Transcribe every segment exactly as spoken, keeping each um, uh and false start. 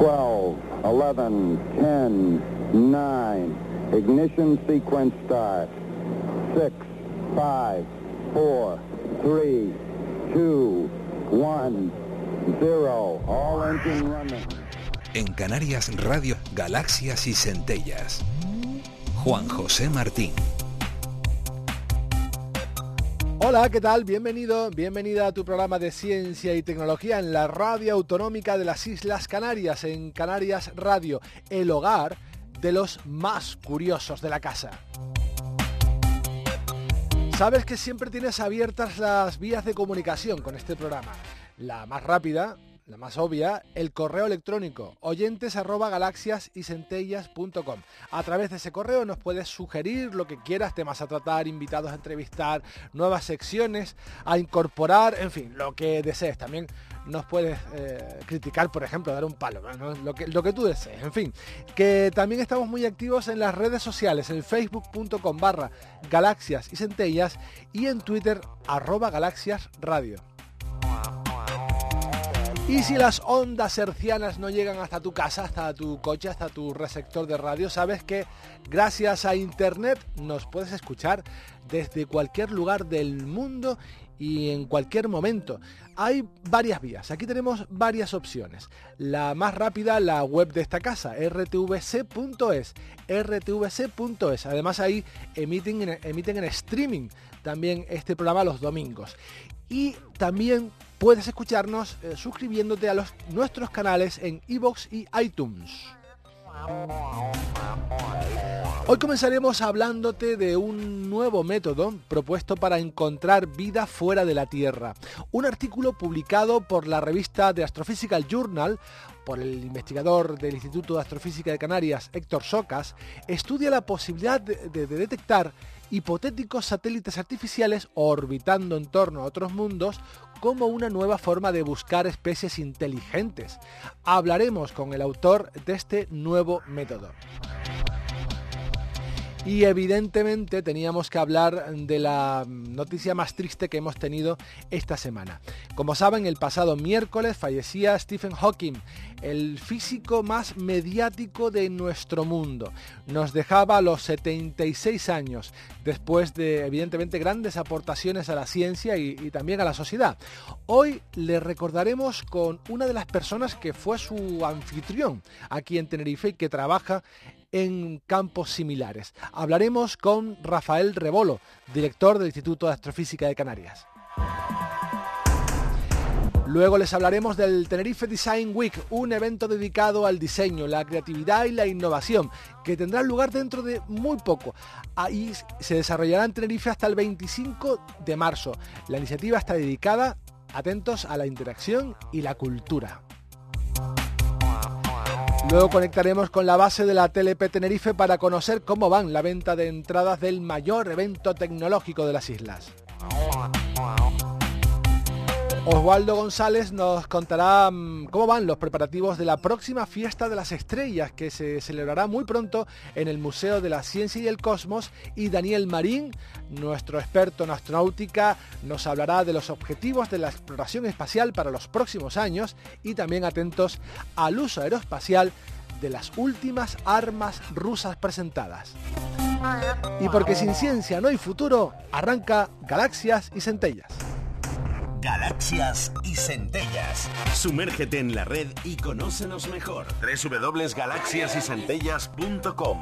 twelve, eleven, ten, nine. Ignition sequence start. six, five, four, three, two, one, cero. All engine running. En Canarias Radio, Galaxias y Centellas. Juan José Martín. Hola, ¿qué tal? Bienvenido, bienvenida a tu programa de ciencia y tecnología en la Radio Autonómica de las Islas Canarias, en Canarias Radio, el hogar de los más curiosos de la casa. Sabes que siempre tienes abiertas las vías de comunicación con este programa. La más rápida, la más obvia, el correo electrónico oyentes arroba galaxias y centellas punto com. A través de ese correo nos puedes sugerir lo que quieras, temas a tratar, invitados a entrevistar, nuevas secciones a incorporar, en fin, lo que desees. También nos puedes eh, criticar, por ejemplo, dar un palo, ¿no? lo, que, lo que tú desees. En fin, que también estamos muy activos en las redes sociales, en facebook punto com barra galaxias y centellas y en Twitter arroba galaxias radio. Y si las ondas hercianas no llegan hasta tu casa, hasta tu coche, hasta tu receptor de radio, sabes que gracias a internet nos puedes escuchar desde cualquier lugar del mundo y en cualquier momento. Hay varias vías, aquí tenemos varias opciones. La más rápida, la web de esta casa, r t v c punto es, r t v c punto es. Además ahí emiten, emiten en streaming también este programa los domingos. Y también puedes escucharnos eh, suscribiéndote a los, nuestros canales en iVoox y iTunes. Hoy comenzaremos hablándote de un nuevo método propuesto para encontrar vida fuera de la Tierra. Un artículo publicado por la revista The Astrophysical Journal por el investigador del Instituto de Astrofísica de Canarias, Héctor Socas, estudia la posibilidad de, de, de detectar hipotéticos satélites artificiales orbitando en torno a otros mundos como una nueva forma de buscar especies inteligentes. Hablaremos con el autor de este nuevo método. Y evidentemente teníamos que hablar de la noticia más triste que hemos tenido esta semana. Como saben, el pasado miércoles fallecía Stephen Hawking, el físico más mediático de nuestro mundo. Nos dejaba a los setenta y seis años, después de evidentemente grandes aportaciones a la ciencia y, y también a la sociedad. Hoy le recordaremos con una de las personas que fue su anfitrión aquí en Tenerife y que trabaja en campos similares. Hablaremos con Rafael Rebolo, director del Instituto de Astrofísica de Canarias. Luego les hablaremos del Tenerife Design Week, un evento dedicado al diseño, la creatividad y la innovación, que tendrá lugar dentro de muy poco. Ahí se desarrollará en Tenerife hasta el veinticinco de marzo. La iniciativa está dedicada, atentos, a la interacción y la cultura. Luego conectaremos con la base de la T L P Tenerife para conocer cómo van la venta de entradas del mayor evento tecnológico de las islas. Oswaldo González nos contará um, cómo van los preparativos de la próxima Fiesta de las Estrellas, que se celebrará muy pronto en el Museo de la Ciencia y el Cosmos, y Daniel Marín, nuestro experto en astronáutica, nos hablará de los objetivos de la exploración espacial para los próximos años y también atentos al uso aeroespacial de las últimas armas rusas presentadas. Y porque sin ciencia no hay futuro, arranca Galaxias y Centellas. Galaxias y Centellas. Sumérgete en la red y conócenos mejor. doble u doble u doble u punto galaxias y centellas punto com.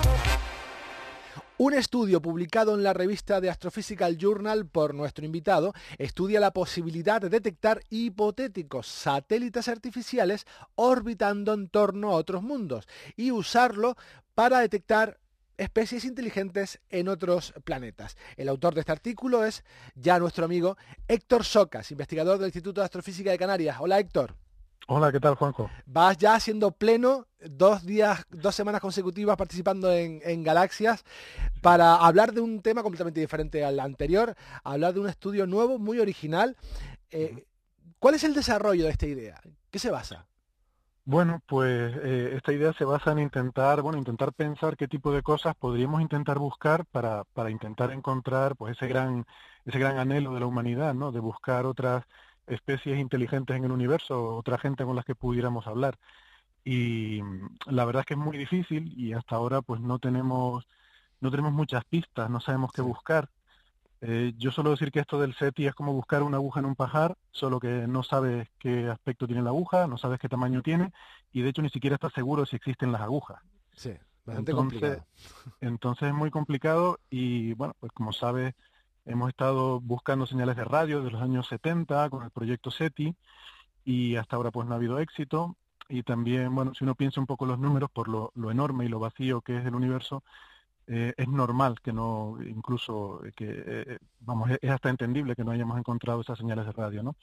Un estudio publicado en la revista The Astrophysical Journal por nuestro invitado estudia la posibilidad de detectar hipotéticos satélites artificiales orbitando en torno a otros mundos y usarlo para detectar especies inteligentes en otros planetas. El autor de este artículo es ya nuestro amigo Héctor Socas, investigador del Instituto de Astrofísica de Canarias. Hola, Héctor. Hola, ¿qué tal, Juanjo? Vas ya haciendo pleno, dos días, dos semanas consecutivas participando en, en Galaxias para hablar de un tema completamente diferente al anterior, hablar de un estudio nuevo, muy original. Eh, ¿Cuál es el desarrollo de esta idea? ¿Qué se basa? Bueno, pues eh, esta idea se basa en intentar, bueno, intentar pensar qué tipo de cosas podríamos intentar buscar para, para intentar encontrar, pues, ese gran, ese gran anhelo de la humanidad, ¿no? De buscar otras especies inteligentes en el universo, otra gente con las que pudiéramos hablar. Y la verdad es que es muy difícil y hasta ahora pues no tenemos, no tenemos muchas pistas, no sabemos qué Sí. buscar. Eh, yo suelo decir que esto del SETI es como buscar una aguja en un pajar, solo que no sabes qué aspecto tiene la aguja, no sabes qué tamaño tiene y de hecho ni siquiera estás seguro si existen las agujas. Sí, bastante Entonces, complicado. entonces es muy complicado y bueno, pues como sabes, hemos estado buscando señales de radio desde los años setenta con el proyecto SETI y hasta ahora pues no ha habido éxito. Y también, bueno, si uno piensa un poco los números por lo, lo enorme y lo vacío que es el universo, eh, es normal que no, incluso que, eh, vamos, es, es hasta entendible que no hayamos encontrado esas señales de radio, ¿no?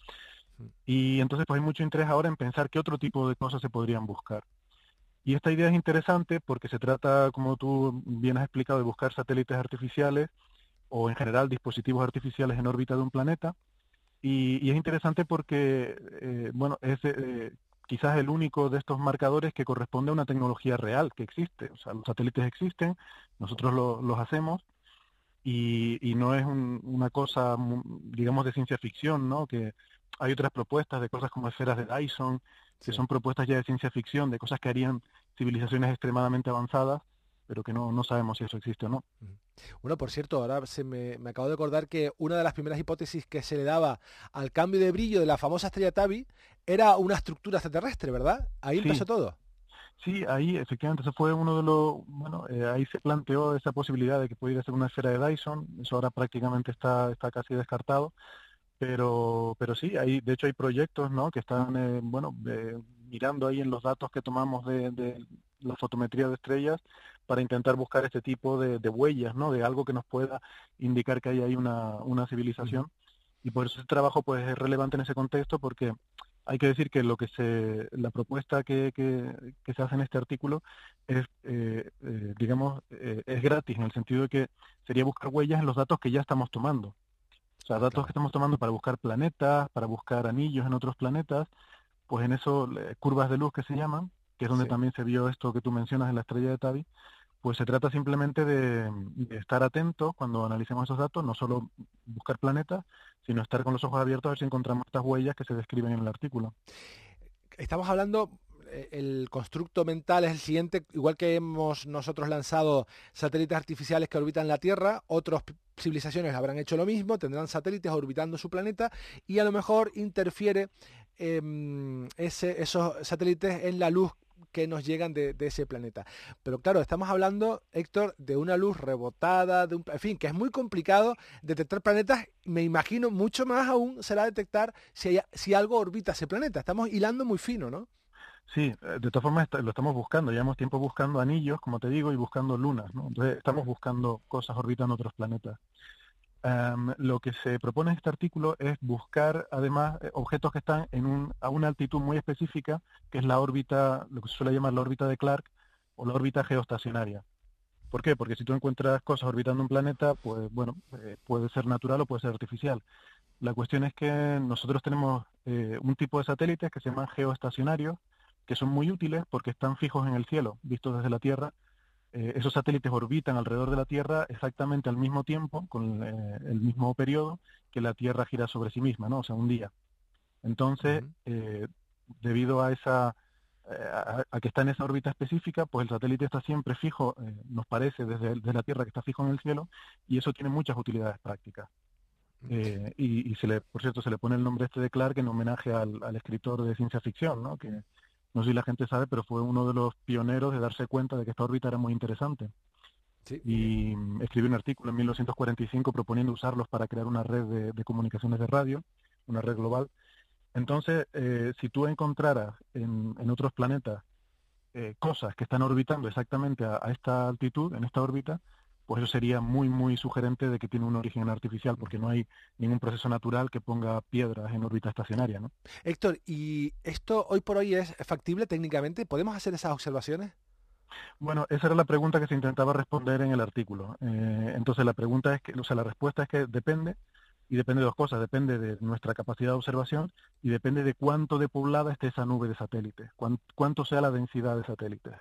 Y entonces pues hay mucho interés ahora en pensar qué otro tipo de cosas se podrían buscar. Y esta idea es interesante porque se trata, como tú bien has explicado, de buscar satélites artificiales o en general dispositivos artificiales en órbita de un planeta. Y, y es interesante porque, eh, bueno, es eh, quizás el único de estos marcadores que corresponde a una tecnología real que existe. O sea, los satélites existen, nosotros lo- los hacemos y, y no es un- una cosa, mu- digamos, de ciencia ficción, ¿no? Que hay otras propuestas de cosas como esferas de Dyson, que Sí. son propuestas ya de ciencia ficción, de cosas que harían civilizaciones extremadamente avanzadas, pero que no, no sabemos si eso existe o no. Bueno, por cierto, ahora se me, me acabo de acordar que una de las primeras hipótesis que se le daba al cambio de brillo de la famosa estrella Tabi era una estructura extraterrestre, ¿verdad? Ahí empezó Sí, todo. sí, ahí efectivamente, eso fue uno de los, bueno, eh, ahí se planteó esa posibilidad de que pudiera ser una esfera de Dyson, eso ahora prácticamente está, está casi descartado, pero, pero sí, hay, de hecho hay proyectos, ¿no? Que están, eh, bueno, eh, mirando ahí en los datos que tomamos de, de la fotometría de estrellas para intentar buscar este tipo de, de huellas, ¿no? De algo que nos pueda indicar que hay ahí una, una Ujú. civilización. Y por eso el trabajo pues es relevante en ese contexto porque hay que decir que lo que se, la propuesta que, que, que se hace en este artículo es, eh, eh, digamos, eh, es gratis en el sentido de que sería buscar huellas en los datos que ya estamos tomando. O sea, Ah, datos que claro. estamos tomando para buscar planetas, para buscar anillos en otros planetas, pues en eso, eh, curvas de luz que se llaman, que es donde Sí. también se vio esto que tú mencionas en la estrella de Tabi, pues se trata simplemente de, de estar atentos cuando analicemos esos datos, no solo buscar planetas, sino estar con los ojos abiertos a ver si encontramos estas huellas que se describen en el artículo. Estamos hablando, eh, el constructo mental es el siguiente, igual que hemos nosotros lanzado satélites artificiales que orbitan la Tierra, otras civilizaciones habrán hecho lo mismo, tendrán satélites orbitando su planeta y a lo mejor interfiere eh, ese, esos satélites en la luz que nos llegan de, de ese planeta. Pero claro, estamos hablando, Héctor, de una luz rebotada, de un, en fin, que es muy complicado detectar planetas. Me imagino mucho más aún será detectar si, hay, si algo orbita ese planeta. Estamos hilando muy fino, ¿no? Sí, eh, de todas formas está- lo estamos buscando, llevamos tiempo buscando anillos, como te digo, y buscando lunas, ¿no? Entonces estamos buscando cosas orbitando otros planetas. Em, lo que se propone en este artículo es buscar, además, eh, objetos que están en un, a una altitud muy específica, que es la órbita, lo que se suele llamar la órbita de Clark o la órbita geoestacionaria. ¿Por qué? Porque si tú encuentras cosas orbitando un planeta, pues bueno, eh, puede ser natural o puede ser artificial. La cuestión es que nosotros tenemos eh, un tipo de satélites que se llaman geoestacionarios, que son muy útiles porque están fijos en el cielo, vistos desde la Tierra. Eh, esos satélites orbitan alrededor de la Tierra exactamente al mismo tiempo, con eh, el mismo periodo que la Tierra gira sobre sí misma, ¿no? O sea, un día. Entonces, Ujú. eh, debido a esa eh, a, a que está en esa órbita específica, pues el satélite está siempre fijo, eh, nos parece desde, desde la Tierra que está fijo en el cielo, y eso tiene muchas utilidades prácticas. Eh, y, y se le, por cierto, se le pone el nombre este de Clark en homenaje al, al escritor de ciencia ficción, ¿no? Que no sé si la gente sabe, pero fue uno de los pioneros de darse cuenta de que esta órbita era muy interesante. Sí, eh, Y mm, escribió un artículo en mil novecientos cuarenta y cinco proponiendo usarlos para crear una red de, de comunicaciones de radio, una red global. Entonces, eh, si tú encontraras en, en otros planetas eh, cosas que están orbitando exactamente a, a esta altitud, en esta órbita, pues eso sería muy, muy sugerente de que tiene un origen artificial, porque no hay ningún proceso natural que ponga piedras en órbita estacionaria, ¿no? Héctor, ¿y esto hoy por hoy es factible técnicamente? ¿Podemos hacer esas observaciones? Bueno, esa era la pregunta que se intentaba responder en el artículo. Eh, entonces la pregunta es que, o sea, la respuesta es que depende, y depende de dos cosas, depende de nuestra capacidad de observación y depende de cuánto de poblada esté esa nube de satélites, cuán- cuánto sea la densidad de satélites.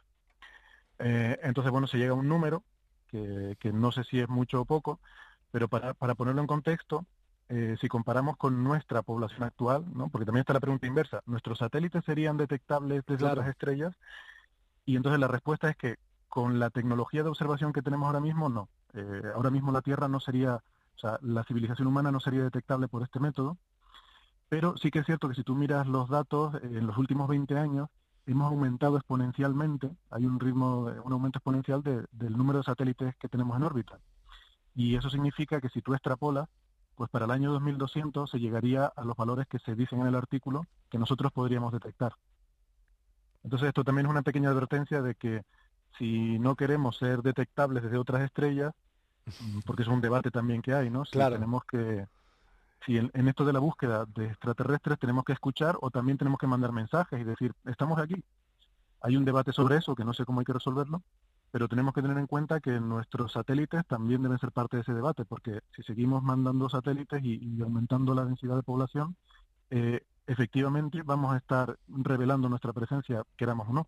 Eh, entonces, bueno, se llega a un número que, que no sé si es mucho o poco, pero para, para ponerlo en contexto, eh, si comparamos con nuestra población actual, ¿no? Porque también está la pregunta inversa, ¿nuestros satélites serían detectables desde Claro. otras estrellas? Y entonces la respuesta es que con la tecnología de observación que tenemos ahora mismo, no. Eh, ahora mismo la Tierra no sería, o sea, la civilización humana no sería detectable por este método, pero sí que es cierto que si tú miras los datos, eh, en los últimos veinte años hemos aumentado exponencialmente, hay un ritmo, de- un aumento exponencial de- del número de satélites que tenemos en órbita. Y eso significa que si tú extrapolas, pues para el año dos mil doscientos se llegaría a los valores que se dicen en el artículo que nosotros podríamos detectar. Entonces esto también es una pequeña advertencia de que si no queremos ser detectables desde otras estrellas, mm, porque es un debate también que hay, ¿no? Si Claro. tenemos que, si en, en esto de la búsqueda de extraterrestres tenemos que escuchar o también tenemos que mandar mensajes y decir, estamos aquí. Hay un debate sobre eso que no sé cómo hay que resolverlo, pero tenemos que tener en cuenta que nuestros satélites también deben ser parte de ese debate, porque si seguimos mandando satélites y, y aumentando la densidad de población, eh, efectivamente vamos a estar revelando nuestra presencia, queramos o no.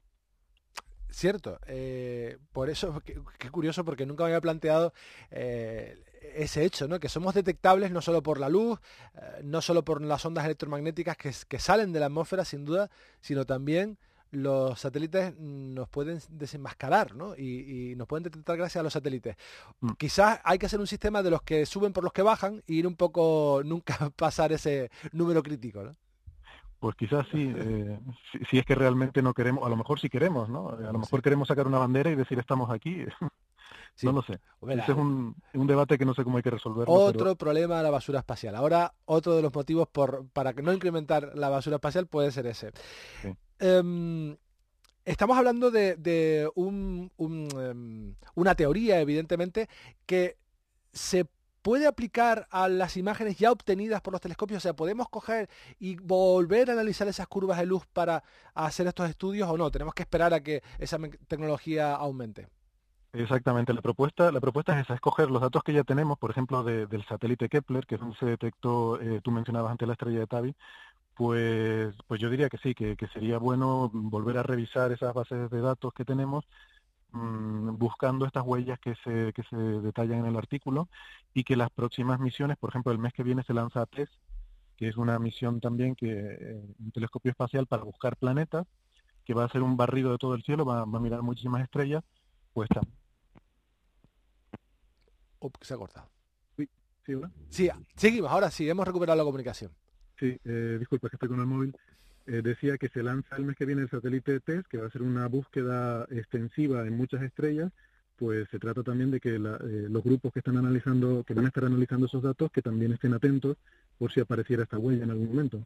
Cierto, eh, por eso, qué, qué curioso, porque nunca me había planteado eh, ese hecho, ¿no? Que somos detectables no solo por la luz, eh, no solo por las ondas electromagnéticas que, que salen de la atmósfera, sin duda, sino también los satélites nos pueden desenmascarar, ¿no? Y, y nos pueden detectar gracias a los satélites. Mm. Quizás hay que hacer un sistema de los que suben por los que bajan y ir un poco, nunca pasar ese número crítico, ¿no? Pues quizás sí, eh, si, si es que realmente no queremos, a lo mejor sí queremos, ¿no? A lo mejor Sí, queremos sacar una bandera y decir estamos aquí, no sí. lo sé. Hombre, Ese es la- un, un debate que no sé cómo hay que resolverlo, pero Otro problema de la basura espacial. Ahora, otro de los motivos por, para que no incrementar la basura espacial puede ser ese. sí. Em, estamos hablando de, de un- un, em, una teoría, evidentemente, que se puede aplicar a las imágenes ya obtenidas por los telescopios. O sea, podemos coger y volver a analizar esas curvas de luz para hacer estos estudios o no. Tenemos que esperar a que esa me- tecnología aumente. Exactamente, la propuesta, la propuesta es esa, es coger los datos que ya tenemos, por ejemplo, de- del satélite Kepler, que es donde se detectó, eh, tú mencionabas antes la estrella de Tabi, pues, pues yo diría que sí, que, que sería bueno volver a revisar esas bases de datos que tenemos, mm, buscando estas huellas que se, que se detallan en el artículo, y que las próximas misiones, por ejemplo, el mes que viene se lanza TESS, que es una misión también que, eh, un telescopio espacial para buscar planetas, que va a hacer un barrido de todo el cielo, va, va a mirar muchísimas estrellas, pues también. Ups, se ha cortado. Sí, sí, ¿verdad? Sí, seguimos. Ahora sí, hemos recuperado la comunicación. Sí, eh, disculpa que estoy con el móvil. Eh, decía que se lanza el mes que viene el satélite TESS, que va a ser una búsqueda extensiva en muchas estrellas. Pues se trata también de que la, eh, los grupos que están analizando, que van a estar analizando esos datos, que también estén atentos por si apareciera esta huella en algún momento.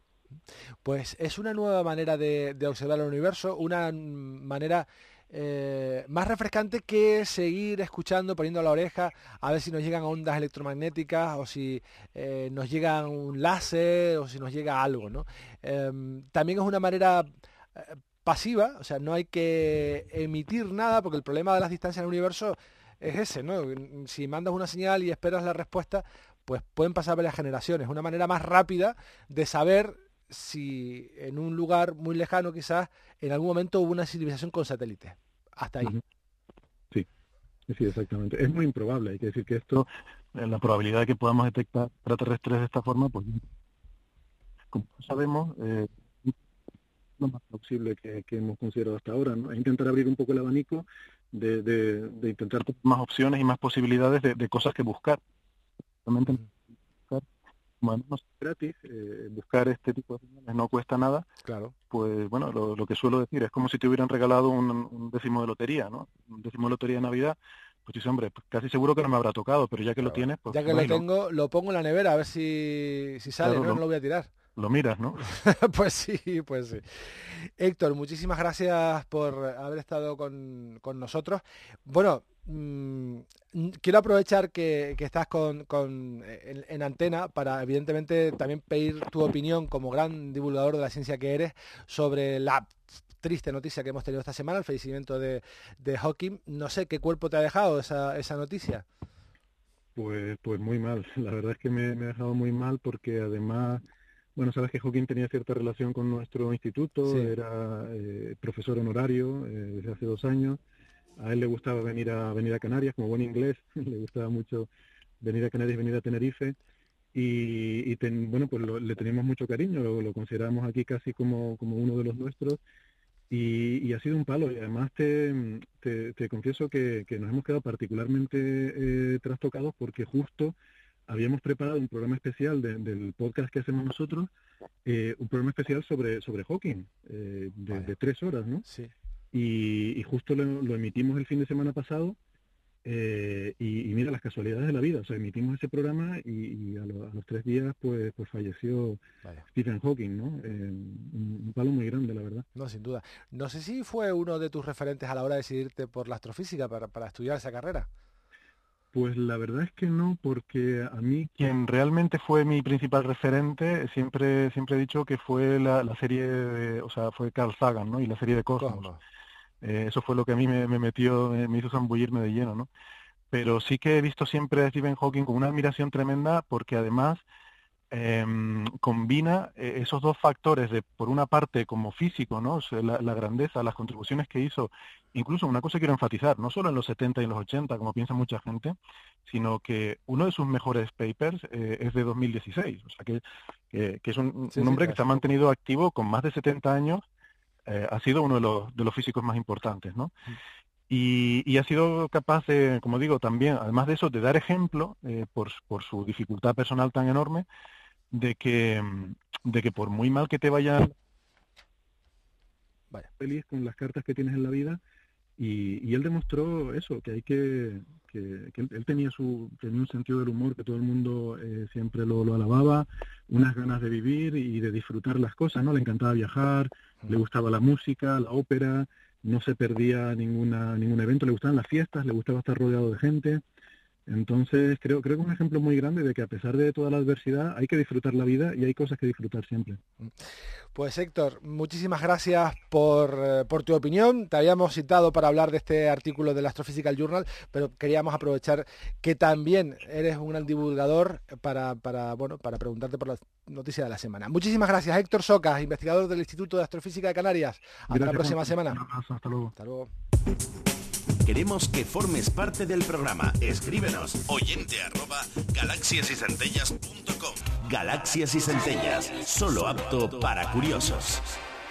Pues es una nueva manera de, de observar el universo, una mm, manera eh, más refrescante que seguir escuchando, poniendo la oreja, a ver si nos llegan ondas electromagnéticas o si eh, nos llega un láser o si nos llega algo, ¿no? Em, también es una manera eh, pasiva, o sea, no hay que emitir nada porque el problema de las distancias en el universo es ese, ¿no? Si mandas una señal y esperas la respuesta, pues pueden pasar varias generaciones. Una manera más rápida de saber si en un lugar muy lejano quizás en algún momento hubo una civilización con satélites. Hasta ahí. Uh-huh. Sí, sí, exactamente. Es muy improbable, hay que decir que esto, eh, la probabilidad de que podamos detectar extraterrestres de esta forma, pues como sabemos, eh, lo más plausible que, que hemos considerado hasta ahora, ¿no? Es intentar abrir un poco el abanico de, de, de intentar tener más opciones y más posibilidades de, de cosas que buscar. Realmente buscar, como además no es gratis, eh, buscar este tipo de señales no cuesta nada. Claro. Pues bueno, lo, lo que suelo decir es como si te hubieran regalado un, un décimo de lotería, ¿no? Un décimo de lotería de Navidad. Pues dices, hombre, pues casi seguro que no me habrá tocado, pero ya que lo Claro. tienes, pues Ya que vas lo y lo, tengo, lo pongo en la nevera a ver si, si sale, claro, ¿no? No lo, lo voy a tirar. lo miras, ¿no? Pues sí, pues sí. Héctor, muchísimas gracias por haber estado con, con nosotros. Bueno, mmm, quiero aprovechar que, que estás con, con en, en antena para evidentemente también pedir tu opinión como gran divulgador de la ciencia que eres sobre la triste noticia que hemos tenido esta semana, el fallecimiento de, de Hawking. No sé qué cuerpo te ha dejado esa, esa noticia. Pues, pues muy mal. La verdad es que me, me ha dejado muy mal porque además, bueno, sabes que Hawking tenía cierta relación con nuestro instituto, Sí. era eh, profesor honorario eh, desde hace dos años. A él le gustaba venir a venir a Canarias, como buen inglés, le gustaba mucho venir a Canarias, venir a Tenerife. y, y ten, bueno, pues lo, le tenemos mucho cariño, lo, lo consideramos aquí casi como, como uno de los nuestros, y, y ha sido un palo, y además te, te, te confieso que, que nos hemos quedado particularmente eh, trastocados porque justo habíamos preparado un programa especial de, del podcast que hacemos nosotros, eh, un programa especial sobre, sobre Hawking, eh, de, de tres horas, ¿no? Sí. Y, y justo lo, lo emitimos el fin de semana pasado, eh, y, y mira las casualidades de la vida, o sea, emitimos ese programa y, y a, lo, a los tres días pues, pues falleció Vaya. Stephen Hawking, ¿no? Eh, un, un palo muy grande, la verdad. No, sin duda. No sé si fue uno de tus referentes a la hora de decidirte por la astrofísica para, para estudiar esa carrera. Pues la verdad es que no, porque a mí quien realmente fue mi principal referente, siempre siempre he dicho que fue la, la serie, de, o sea, fue Carl Sagan, ¿no? Y la serie de Cosmos. Cosmos. Eh, eso fue lo que a mí me, me metió, me, me hizo zambullirme de lleno, ¿no? Pero sí que he visto siempre a Stephen Hawking con una admiración tremenda, porque además eh, combina eh, esos dos factores de, por una parte, como físico, ¿no? O sea, la, la grandeza, las contribuciones que hizo. Incluso una cosa quiero enfatizar, no solo en los setenta y en los ochenta, como piensa mucha gente, sino que uno de sus mejores papers eh, es de dos mil dieciséis, o sea que, que, que es un, sí, un hombre sí, que se ha mantenido activo con más de setenta años, eh, ha sido uno de los, de los físicos más importantes, ¿no? Sí. Y, y ha sido capaz de, como digo, también, además de eso, de dar ejemplo, eh, por, por su dificultad personal tan enorme, de que, de que por muy mal que te vaya, vaya feliz con las cartas que tienes en la vida. Y, y él demostró eso, que hay que, que, que él, él tenía su tenía un sentido del humor que todo el mundo eh, siempre lo, lo alababa, unas ganas de vivir y de disfrutar las cosas, ¿no? Le encantaba viajar, le gustaba la música, la ópera, no se perdía ninguna ningún evento, le gustaban las fiestas, le gustaba estar rodeado de gente. Entonces creo creo que es un ejemplo muy grande de que a pesar de toda la adversidad hay que disfrutar la vida y hay cosas que disfrutar siempre. Pues Héctor, muchísimas gracias por, eh, por tu opinión. Te habíamos citado para hablar de este artículo del Astrophysical Journal, pero queríamos aprovechar que también eres un gran divulgador para, para, bueno, para preguntarte por la noticia de la semana. Muchísimas gracias, Héctor Socas, investigador del Instituto de Astrofísica de Canarias. Hasta gracias, la próxima semana. Hasta luego. Hasta luego. Queremos que formes parte del programa. Escríbenos oyente arroba galaxias y centellas punto com. Galaxias y Centellas, solo apto para curiosos.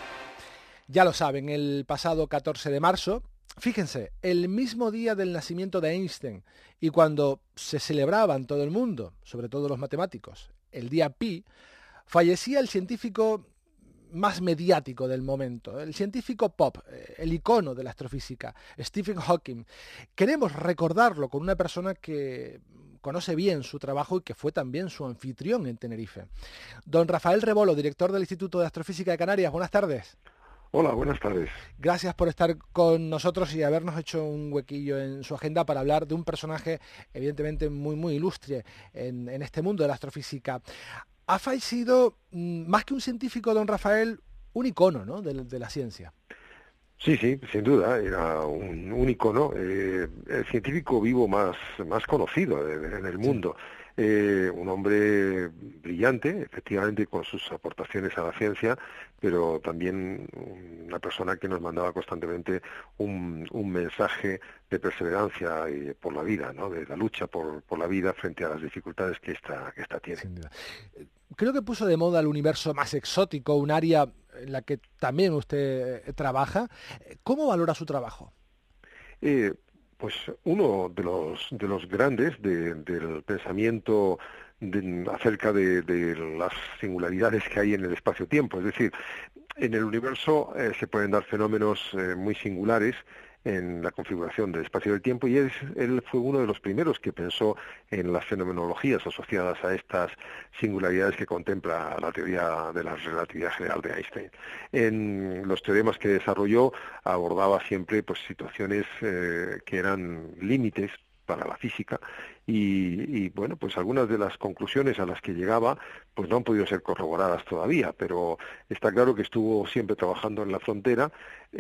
Ya lo saben, el pasado catorce de marzo, fíjense, el mismo día del nacimiento de Einstein y cuando se celebraba en todo el mundo, sobre todo los matemáticos, el día Pi, fallecía el científico más mediático del momento, el científico pop, el icono de la astrofísica, Stephen Hawking. Queremos recordarlo con una persona que conoce bien su trabajo y que fue también su anfitrión en Tenerife. Don Rafael Rebolo, director del Instituto de Astrofísica de Canarias, buenas tardes. Hola, buenas tardes. Gracias por estar con nosotros y habernos hecho un huequillo en su agenda para hablar de un personaje evidentemente muy, muy ilustre en, en este mundo de la astrofísica. Ha fallecido, más que un científico, don Rafael, un icono, ¿no?, de, de la ciencia. Sí, sí, sin duda, era un, un icono, eh, el científico vivo más, más conocido en, en el mundo. Sí. Eh, un hombre brillante, efectivamente, con sus aportaciones a la ciencia, pero también una persona que nos mandaba constantemente un, un mensaje de perseverancia y por la vida, ¿no?, de la lucha por, por la vida frente a las dificultades que esta, que esta tiene. Creo que puso de moda el universo más exótico, un área en la que también usted trabaja. ¿Cómo valora su trabajo? Eh, pues uno de los de los grandes de, del pensamiento de, acerca de, de las singularidades que hay en el espacio-tiempo. Es decir, en el universo eh, se pueden dar fenómenos eh, muy singulares en la configuración del espacio y del tiempo, y él, él fue uno de los primeros que pensó en las fenomenologías asociadas a estas singularidades que contempla la teoría de la relatividad general de Einstein. En los teoremas que desarrolló abordaba siempre pues situaciones eh, que eran límites para la física y, y bueno, pues algunas de las conclusiones a las que llegaba pues no han podido ser corroboradas todavía, pero está claro que estuvo siempre trabajando en la frontera,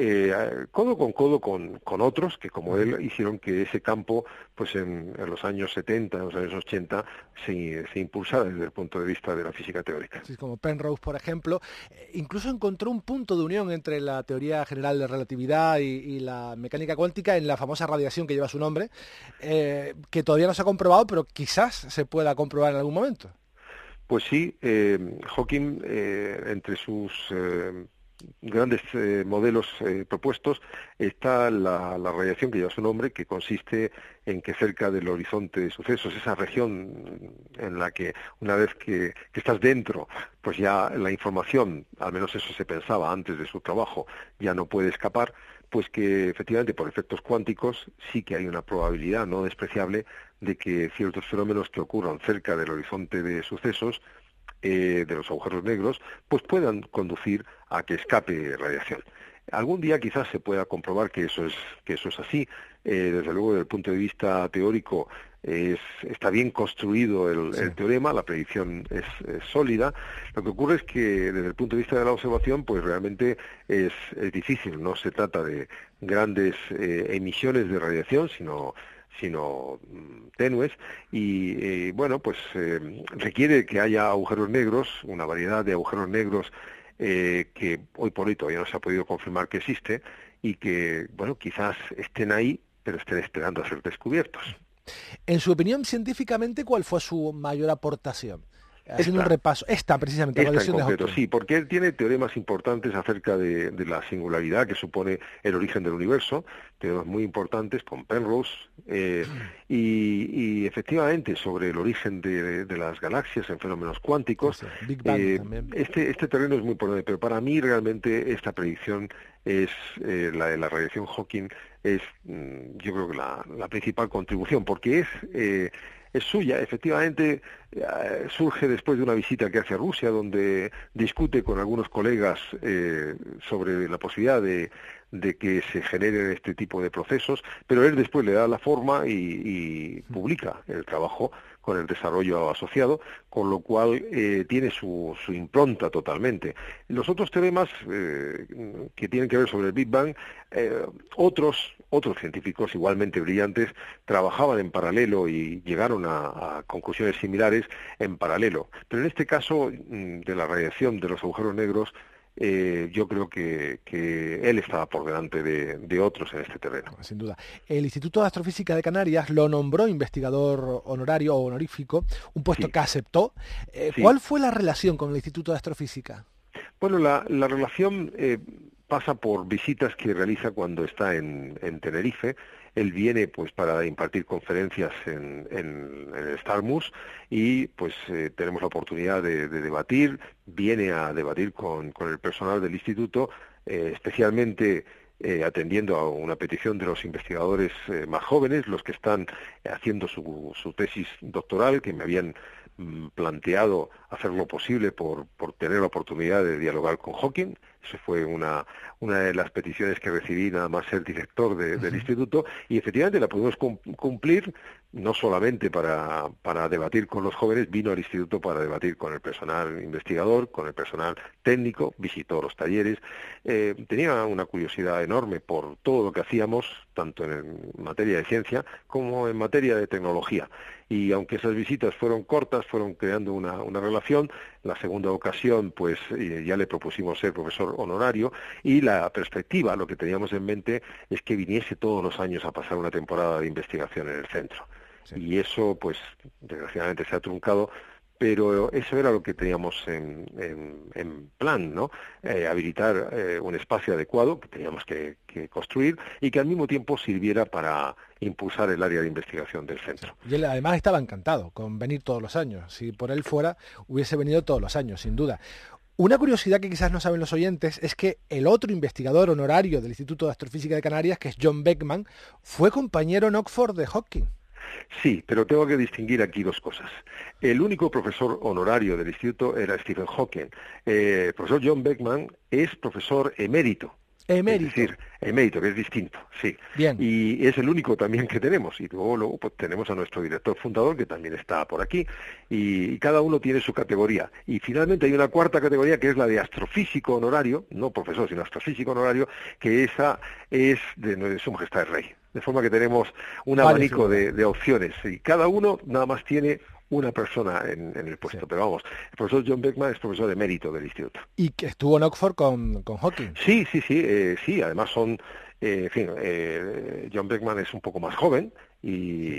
eh, codo con codo con, con otros que como él hicieron que ese campo pues en, en los años setenta, en los años ochenta se, se impulsara desde el punto de vista de la física teórica. Sí, como Penrose, por ejemplo, incluso encontró un punto de unión entre la teoría general de relatividad y, y la mecánica cuántica en la famosa radiación que lleva su nombre, eh, que todavía no se ha comprobado, pero quizás se pueda comprobar en algún momento. Pues sí, eh, Hawking, eh, entre sus eh, grandes eh, modelos eh, propuestos, está la, la radiación que lleva su nombre, que consiste en que cerca del horizonte de sucesos, esa región en la que una vez que, que estás dentro, pues ya la información, al menos eso se pensaba antes de su trabajo, ya no puede escapar, pues que efectivamente por efectos cuánticos sí que hay una probabilidad no despreciable de que ciertos fenómenos que ocurran cerca del horizonte de sucesos, eh, de los agujeros negros, pues puedan conducir a que escape radiación. Algún día quizás se pueda comprobar que eso es que eso es así. Eh, desde luego, desde el punto de vista teórico, es, está bien construido el, sí. el teorema, la predicción es, es sólida. Lo que ocurre es que desde el punto de vista de la observación, pues realmente es, es difícil. No se trata de grandes eh, emisiones de radiación, sino sino tenues, y eh, bueno, pues eh, requiere que haya agujeros negros, una variedad de agujeros negros eh, que hoy por hoy todavía no se ha podido confirmar que existe, y que, bueno, quizás estén ahí, pero estén esperando a ser descubiertos. En su opinión, científicamente, ¿cuál fue su mayor aportación? Haciendo esta, un repaso, esta precisamente, esta la en concreto, sí, porque él tiene teoremas importantes acerca de, de la singularidad que supone el origen del universo, teoremas muy importantes con Penrose, eh, y, y efectivamente sobre el origen de, de las galaxias en fenómenos cuánticos. Sí, Big Bang eh, también. Este, este terreno es muy importante, pero para mí realmente esta predicción es eh, la de la radiación Hawking, es yo creo que la, la principal contribución, porque es... Eh, es suya, efectivamente eh, surge después de una visita que hace a Rusia, donde discute con algunos colegas eh, sobre la posibilidad de, de que se generen este tipo de procesos, pero él después le da la forma y, y publica el trabajo con el desarrollo asociado, con lo cual eh, tiene su, su impronta totalmente. Los otros teoremas eh, que tienen que ver sobre el Big Bang, eh, otros otros científicos igualmente brillantes trabajaban en paralelo y llegaron a, a conclusiones similares en paralelo. Pero en este caso de la radiación de los agujeros negros, Eh, yo creo que, que él estaba por delante de, de otros en este terreno. Sin duda. El Instituto de Astrofísica de Canarias lo nombró investigador honorario o honorífico, un puesto sí. que aceptó. Eh, sí. ¿Cuál fue la relación con el Instituto de Astrofísica? Bueno, la, la relación eh, pasa por visitas que realiza cuando está en, en Tenerife. Él viene pues para impartir conferencias en, en, en el Starmus y pues eh, tenemos la oportunidad de, de debatir, viene a debatir con, con el personal del instituto, eh, especialmente eh, atendiendo a una petición de los investigadores eh, más jóvenes, los que están haciendo su, su tesis doctoral, que me habían mm, planteado hacer lo posible por, por tener la oportunidad de dialogar con Hawking. Eso fue una, una de las peticiones que recibí nada más ser director de, del uh-huh. instituto, y efectivamente la pudimos cumplir, no solamente para, para debatir con los jóvenes, vino al instituto para debatir con el personal investigador, con el personal técnico, visitó los talleres, eh, tenía una curiosidad enorme por todo lo que hacíamos, tanto en materia de ciencia como en materia de tecnología. Y aunque esas visitas fueron cortas, fueron creando una, una relación. La segunda ocasión, pues eh, ya le propusimos ser profesor honorario, y la perspectiva, lo que teníamos en mente, es que viniese todos los años a pasar una temporada de investigación en el centro. Sí. Y eso, pues, desgraciadamente se ha truncado, pero eso era lo que teníamos en, en, en plan, ¿no? Eh, habilitar eh, un espacio adecuado que teníamos que, que construir y que al mismo tiempo sirviera para impulsar el área de investigación del centro. Y él además estaba encantado con venir todos los años. Si por él fuera, hubiese venido todos los años, sin duda. Una curiosidad que quizás no saben los oyentes es que el otro investigador honorario del Instituto de Astrofísica de Canarias, que es John Beckman, fue compañero en Oxford de Hawking. Sí, pero tengo que distinguir aquí dos cosas. El único profesor honorario del instituto era Stephen Hawking. Eh, el profesor John Beckman es profesor emérito. Emérito. Es decir, emérito, que es distinto, sí. Bien. Y es el único también que tenemos. Y luego, luego pues, tenemos a nuestro director fundador, que también está por aquí. Y, y cada uno tiene su categoría. Y finalmente hay una cuarta categoría, que es la de astrofísico honorario, no profesor, sino astrofísico honorario, que esa es de, de Su Majestad el Rey. De forma que tenemos un vale, abanico sí, de, de opciones. Y cada uno nada más tiene una persona en, en el puesto, sí. Pero vamos, el profesor John Beckman es profesor emérito del instituto. ¿Y que estuvo en Oxford con, con Hawking? Sí, sí, sí, eh, sí, además son, eh, en fin, eh, John Beckman es un poco más joven y,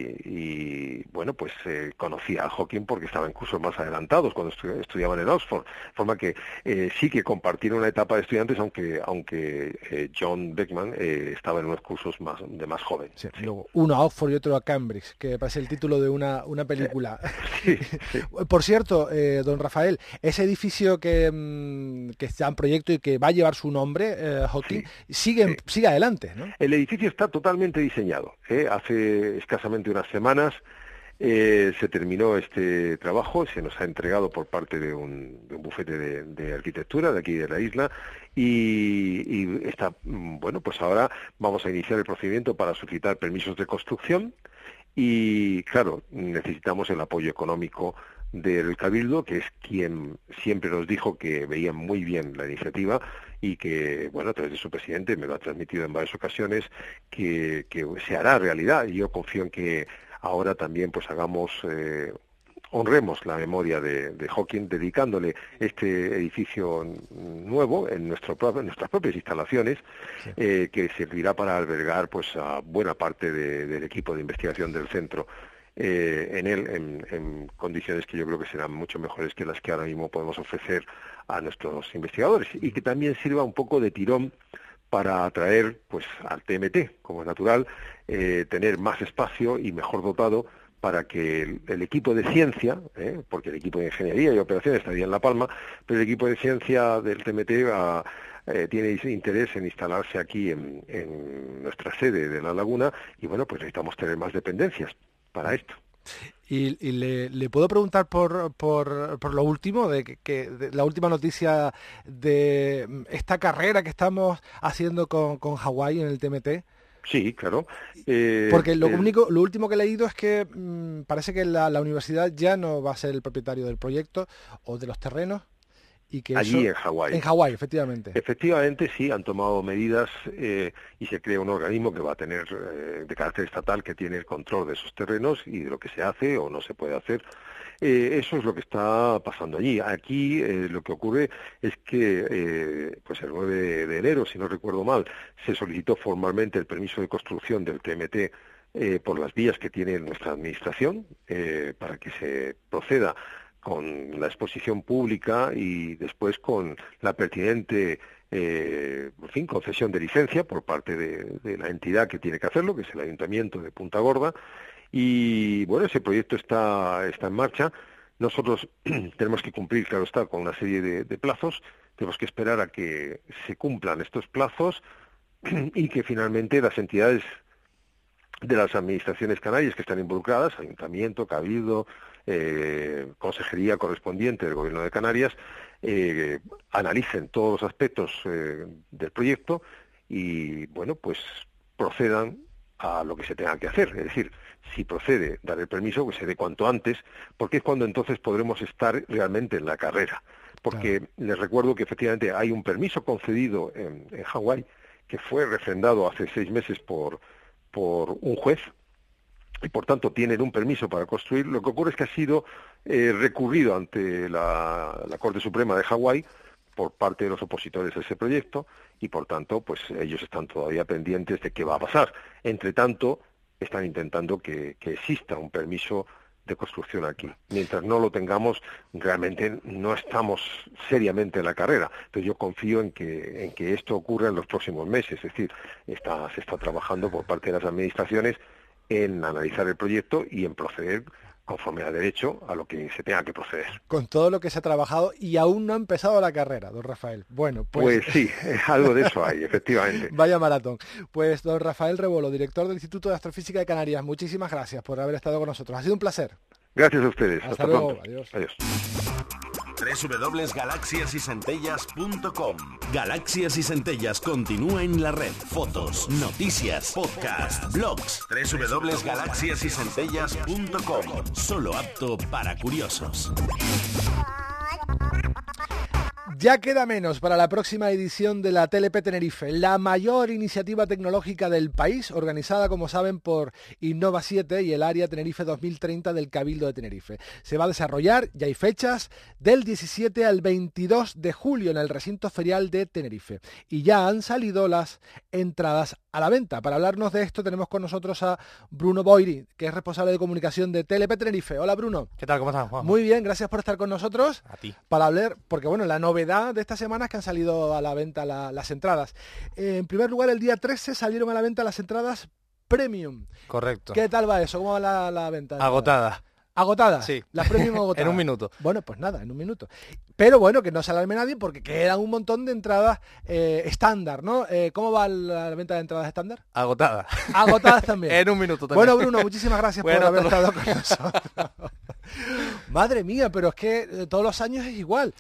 y bueno, pues eh, conocía a Hawking porque estaba en cursos más adelantados cuando estu estudiaban en Oxford, de forma que eh, sí que compartieron una etapa de estudiantes, aunque aunque eh, John Beckman eh, estaba en unos cursos más de más joven. Sí, sí. Luego, uno a Oxford y otro a Cambridge, que parece el título de una, una película. Sí, sí. Por cierto, eh, don Rafael, ese edificio que, mmm, que está en proyecto y que va a llevar su nombre, eh, Hawking, sí, sigue, sí. sigue adelante, ¿no? El edificio está totalmente diseñado. ¿eh? Hace escasamente unas semanas eh, se terminó este trabajo, se nos ha entregado por parte de un, de un bufete de, de arquitectura de aquí de la isla y, y está, bueno, pues ahora vamos a iniciar el procedimiento para solicitar permisos de construcción y, claro, necesitamos el apoyo económico del Cabildo, que es quien siempre nos dijo que veía muy bien la iniciativa y que, bueno, a través de su presidente me lo ha transmitido en varias ocasiones, que, que se hará realidad. Y yo confío en que ahora también pues hagamos, eh, honremos la memoria de, de Hawking, dedicándole este edificio nuevo en, nuestro, en nuestras propias instalaciones, sí. eh, que servirá para albergar pues a buena parte de, del equipo de investigación del centro. Eh, en él en, en condiciones que yo creo que serán mucho mejores que las que ahora mismo podemos ofrecer a nuestros investigadores y que también sirva un poco de tirón para atraer pues al T M T, como es natural, eh, tener más espacio y mejor dotado para que el, el equipo de ciencia, eh, porque el equipo de ingeniería y operaciones estaría en La Palma, pero el equipo de ciencia del T M T va, eh, tiene interés en instalarse aquí en, en nuestra sede de La Laguna y bueno, pues necesitamos tener más dependencias para esto. Y, y le, le puedo preguntar por, por, por lo último, de que, que de la última noticia de esta carrera que estamos haciendo con, con Hawái en el T M T. Sí, claro. Eh, Porque lo eh, único, lo último que he leído es que mmm, parece que la, la universidad ya no va a ser el propietario del proyecto o de los terrenos. Y que allí eso, en Hawái. En Hawái, efectivamente. Efectivamente, sí, han tomado medidas eh, y se crea un organismo que va a tener, eh, de carácter estatal, que tiene el control de esos terrenos y de lo que se hace o no se puede hacer. Eh, eso es lo que está pasando allí. Aquí eh, lo que ocurre es que eh, pues el nueve de enero, si no recuerdo mal, se solicitó formalmente el permiso de construcción del T M T eh, por las vías que tiene nuestra administración eh, para que se proceda con la exposición pública y después con la pertinente eh, en fin, concesión de licencia por parte de, de la entidad que tiene que hacerlo, que es el Ayuntamiento de Punta Gorda. Y bueno, ese proyecto está, está en marcha. Nosotros tenemos que cumplir, claro está, con una serie de, de plazos. Tenemos que esperar a que se cumplan estos plazos y que finalmente las entidades de las administraciones canarias que están involucradas, Ayuntamiento, Cabildo, eh, Consejería correspondiente del Gobierno de Canarias, eh, analicen todos los aspectos eh, del proyecto y, bueno, pues procedan a lo que se tenga que hacer. Es decir, si procede dar el permiso, que se dé cuanto antes, porque es cuando entonces podremos estar realmente en la carrera. Porque claro, les recuerdo que efectivamente hay un permiso concedido en, en Hawái que fue refrendado hace seis meses por, por un juez y por tanto tienen un permiso para construir. Lo que ocurre es que ha sido eh, recurrido ante la, la Corte Suprema de Hawái por parte de los opositores a ese proyecto y por tanto pues ellos están todavía pendientes de qué va a pasar. Entre tanto están intentando que, que exista un permiso de construcción aquí. Mientras no lo tengamos, realmente no estamos seriamente en la carrera. Entonces yo confío en que, en que esto ocurra en los próximos meses. Es decir, está, se está trabajando por parte de las administraciones en analizar el proyecto y en proceder conforme a derecho a lo que se tenga que proceder. Con todo lo que se ha trabajado y aún no ha empezado la carrera, don Rafael. Bueno, pues... Pues sí, algo de eso hay, efectivamente. Vaya maratón. Pues don Rafael Rebolo, director del Instituto de Astrofísica de Canarias, muchísimas gracias por haber estado con nosotros. Ha sido un placer. Gracias a ustedes. Hasta, Hasta luego. pronto. Adiós. Adiós. doble u doble u doble u punto galaxias y centellas punto com. Galaxias y Centellas continúa en la red. Fotos, noticias, podcast, blogs. doble u doble u doble u punto galaxias y centellas punto com. Solo apto para curiosos. Ya queda menos para la próxima edición de la T L P Tenerife, la mayor iniciativa tecnológica del país, organizada, como saben, por Innova siete y el Área Tenerife dos mil treinta del Cabildo de Tenerife. Se va a desarrollar, ya hay fechas, del diecisiete al veintidós de julio en el recinto ferial de Tenerife. Y ya han salido las entradas a la venta. Para hablarnos de esto tenemos con nosotros a Bruno Boiri, que es responsable de comunicación de T L P Tenerife. Hola, Bruno. ¿Qué tal? ¿Cómo estás, Juan? Muy bien, gracias por estar con nosotros. A ti. Para hablar, porque bueno, la novedad de esta semana es que han salido a la venta la, las entradas. Eh, en primer lugar, el día trece salieron a la venta las entradas Premium. Correcto. ¿Qué tal va eso? ¿Cómo va la, la venta? Agotada. ¿Agotada? Sí. Las Premium agotadas. En un minuto. Bueno, pues nada, en un minuto. Pero bueno, que no se alarme nadie porque quedan un montón de entradas eh, estándar, ¿no? Eh, ¿Cómo va la, la venta de entradas estándar? Agotada. Agotadas también. En un minuto también. Bueno, Bruno, muchísimas gracias bueno, por haber lo... estado con nosotros. Madre mía, pero es que eh, todos los años es igual.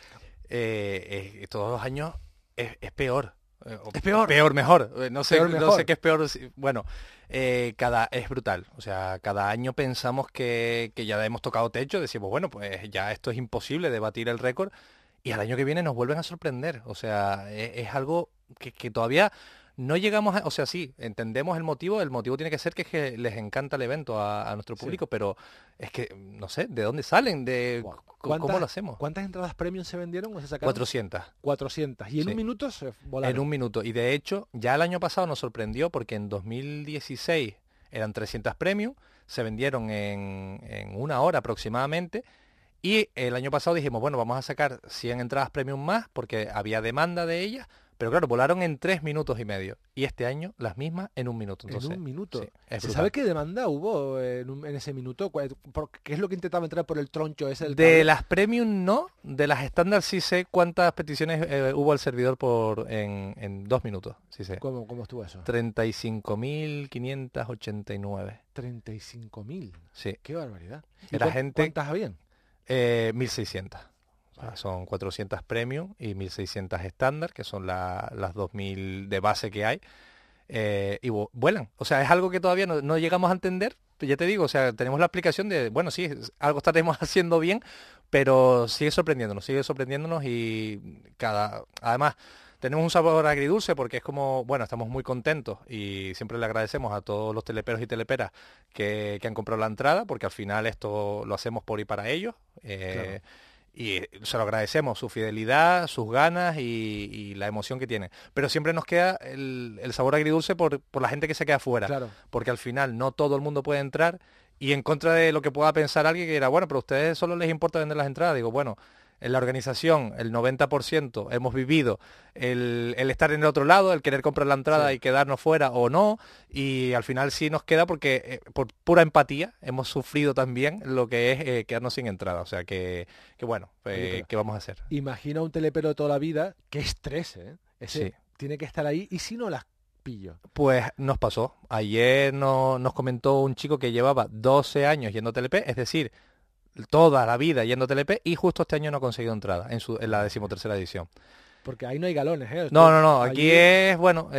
Eh, eh, todos los años es, es peor. Es peor. Peor, mejor. No sé, peor, no mejor. sé qué es peor. Bueno, eh, cada es brutal. O sea, cada año pensamos que, que ya hemos tocado techo. Decimos, bueno, pues ya esto es imposible de batir el récord. Y al año que viene nos vuelven a sorprender. O sea, es, es algo que, que todavía no llegamos a... O sea, sí, entendemos el motivo. El motivo tiene que ser que, es que les encanta el evento a, a nuestro público, sí. Pero es que, no sé, ¿de dónde salen? De ¿Cómo lo hacemos? ¿Cuántas entradas premium se vendieron o se sacaron? cuatrocientas. cuatrocientas. ¿Y en sí. un minuto se volaron? En un minuto. Y de hecho, ya el año pasado nos sorprendió porque en dos mil dieciséis eran trescientas premium, se vendieron en, en una hora aproximadamente. Y el año pasado dijimos, bueno, vamos a sacar cien entradas premium más porque había demanda de ellas. Pero claro, volaron en tres minutos y medio. Y este año las mismas en un minuto. Entonces, en un minuto. Sí, ¿Se brutal. sabe qué demanda hubo en, un, en ese minuto? ¿Qué es lo que intentaba entrar por el troncho ese? Del de cable? Las premium no, de las estándar sí sé cuántas peticiones eh, hubo al servidor por en, en dos minutos. Sí sé. ¿Cómo, cómo estuvo eso? treinta y cinco mil quinientos ochenta y nueve. treinta y cinco mil. Sí. Qué barbaridad. ¿Y la gente, ¿Cuántas habían? Eh, mil seiscientas. O sea, son cuatrocientas premium y mil seiscientas estándar, que son la, las dos mil de base que hay. Eh, y vuelan. O sea, es algo que todavía no, no llegamos a entender. Ya te digo, o sea, tenemos la aplicación de, bueno, sí, algo estaremos haciendo bien, pero sigue sorprendiéndonos, sigue sorprendiéndonos y cada... Además, tenemos un sabor agridulce porque es como, bueno, estamos muy contentos y siempre le agradecemos a todos los teleperos y teleperas que, que han comprado la entrada, porque al final esto lo hacemos por y para ellos. Eh, claro. Y se lo agradecemos, su fidelidad, sus ganas y, y la emoción que tienen. Pero siempre nos queda el, el sabor agridulce por, por la gente que se queda fuera. Claro. Porque al final no todo el mundo puede entrar y en contra de lo que pueda pensar alguien que dirá, bueno, pero a ustedes solo les importa vender las entradas. Digo, bueno, en la organización el noventa por ciento hemos vivido el, el estar en el otro lado, el querer comprar la entrada sí. y quedarnos fuera o no, y al final sí nos queda porque eh, por pura empatía hemos sufrido también lo que es eh, quedarnos sin entrada, o sea que, que bueno, eh, ¿qué vamos a hacer? Imagina un telepero de toda la vida, qué estrés, ¿eh? Ese sí. tiene que estar ahí, y si no las pillo. Pues nos pasó, ayer no, nos comentó un chico que llevaba doce años yendo a T L P, es decir, toda la vida yendo a T L P y justo este año no ha conseguido entrada en, su, en la decimotercera edición. Porque ahí no hay galones, ¿eh? No, no, no, aquí allí... es, bueno,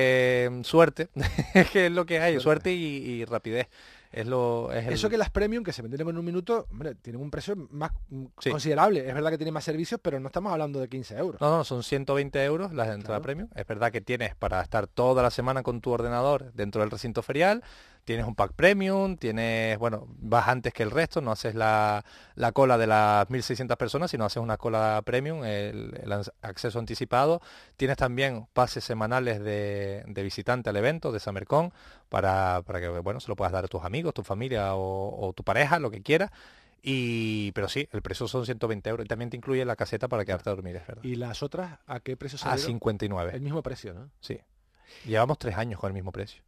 eh, suerte, que es lo que hay, suerte y, y rapidez. Es lo, es el... Eso que las premium que se vendieron en un minuto, hombre, tienen un precio más sí. considerable. Es verdad que tienen más servicios, pero no estamos hablando de quince euros. No, no, son ciento veinte euros las entradas claro. premium. Es verdad que tienes para estar toda la semana con tu ordenador dentro del recinto ferial. Tienes un pack premium, tienes, bueno, vas antes que el resto, no haces la, la cola de las mil seiscientas personas, sino haces una cola premium, el, el acceso anticipado. Tienes también pases semanales de, de visitante al evento, de SummerCon, para, para que, bueno, se lo puedas dar a tus amigos, tu familia o, o tu pareja, lo que quieras. Y, pero sí, el precio son ciento veinte euros y también te incluye la caseta para quedarte a dormir, es verdad. ¿Y las otras a qué precio salieron? A cincuenta y nueve. El mismo precio, ¿no? Sí. Llevamos tres años con el mismo precio.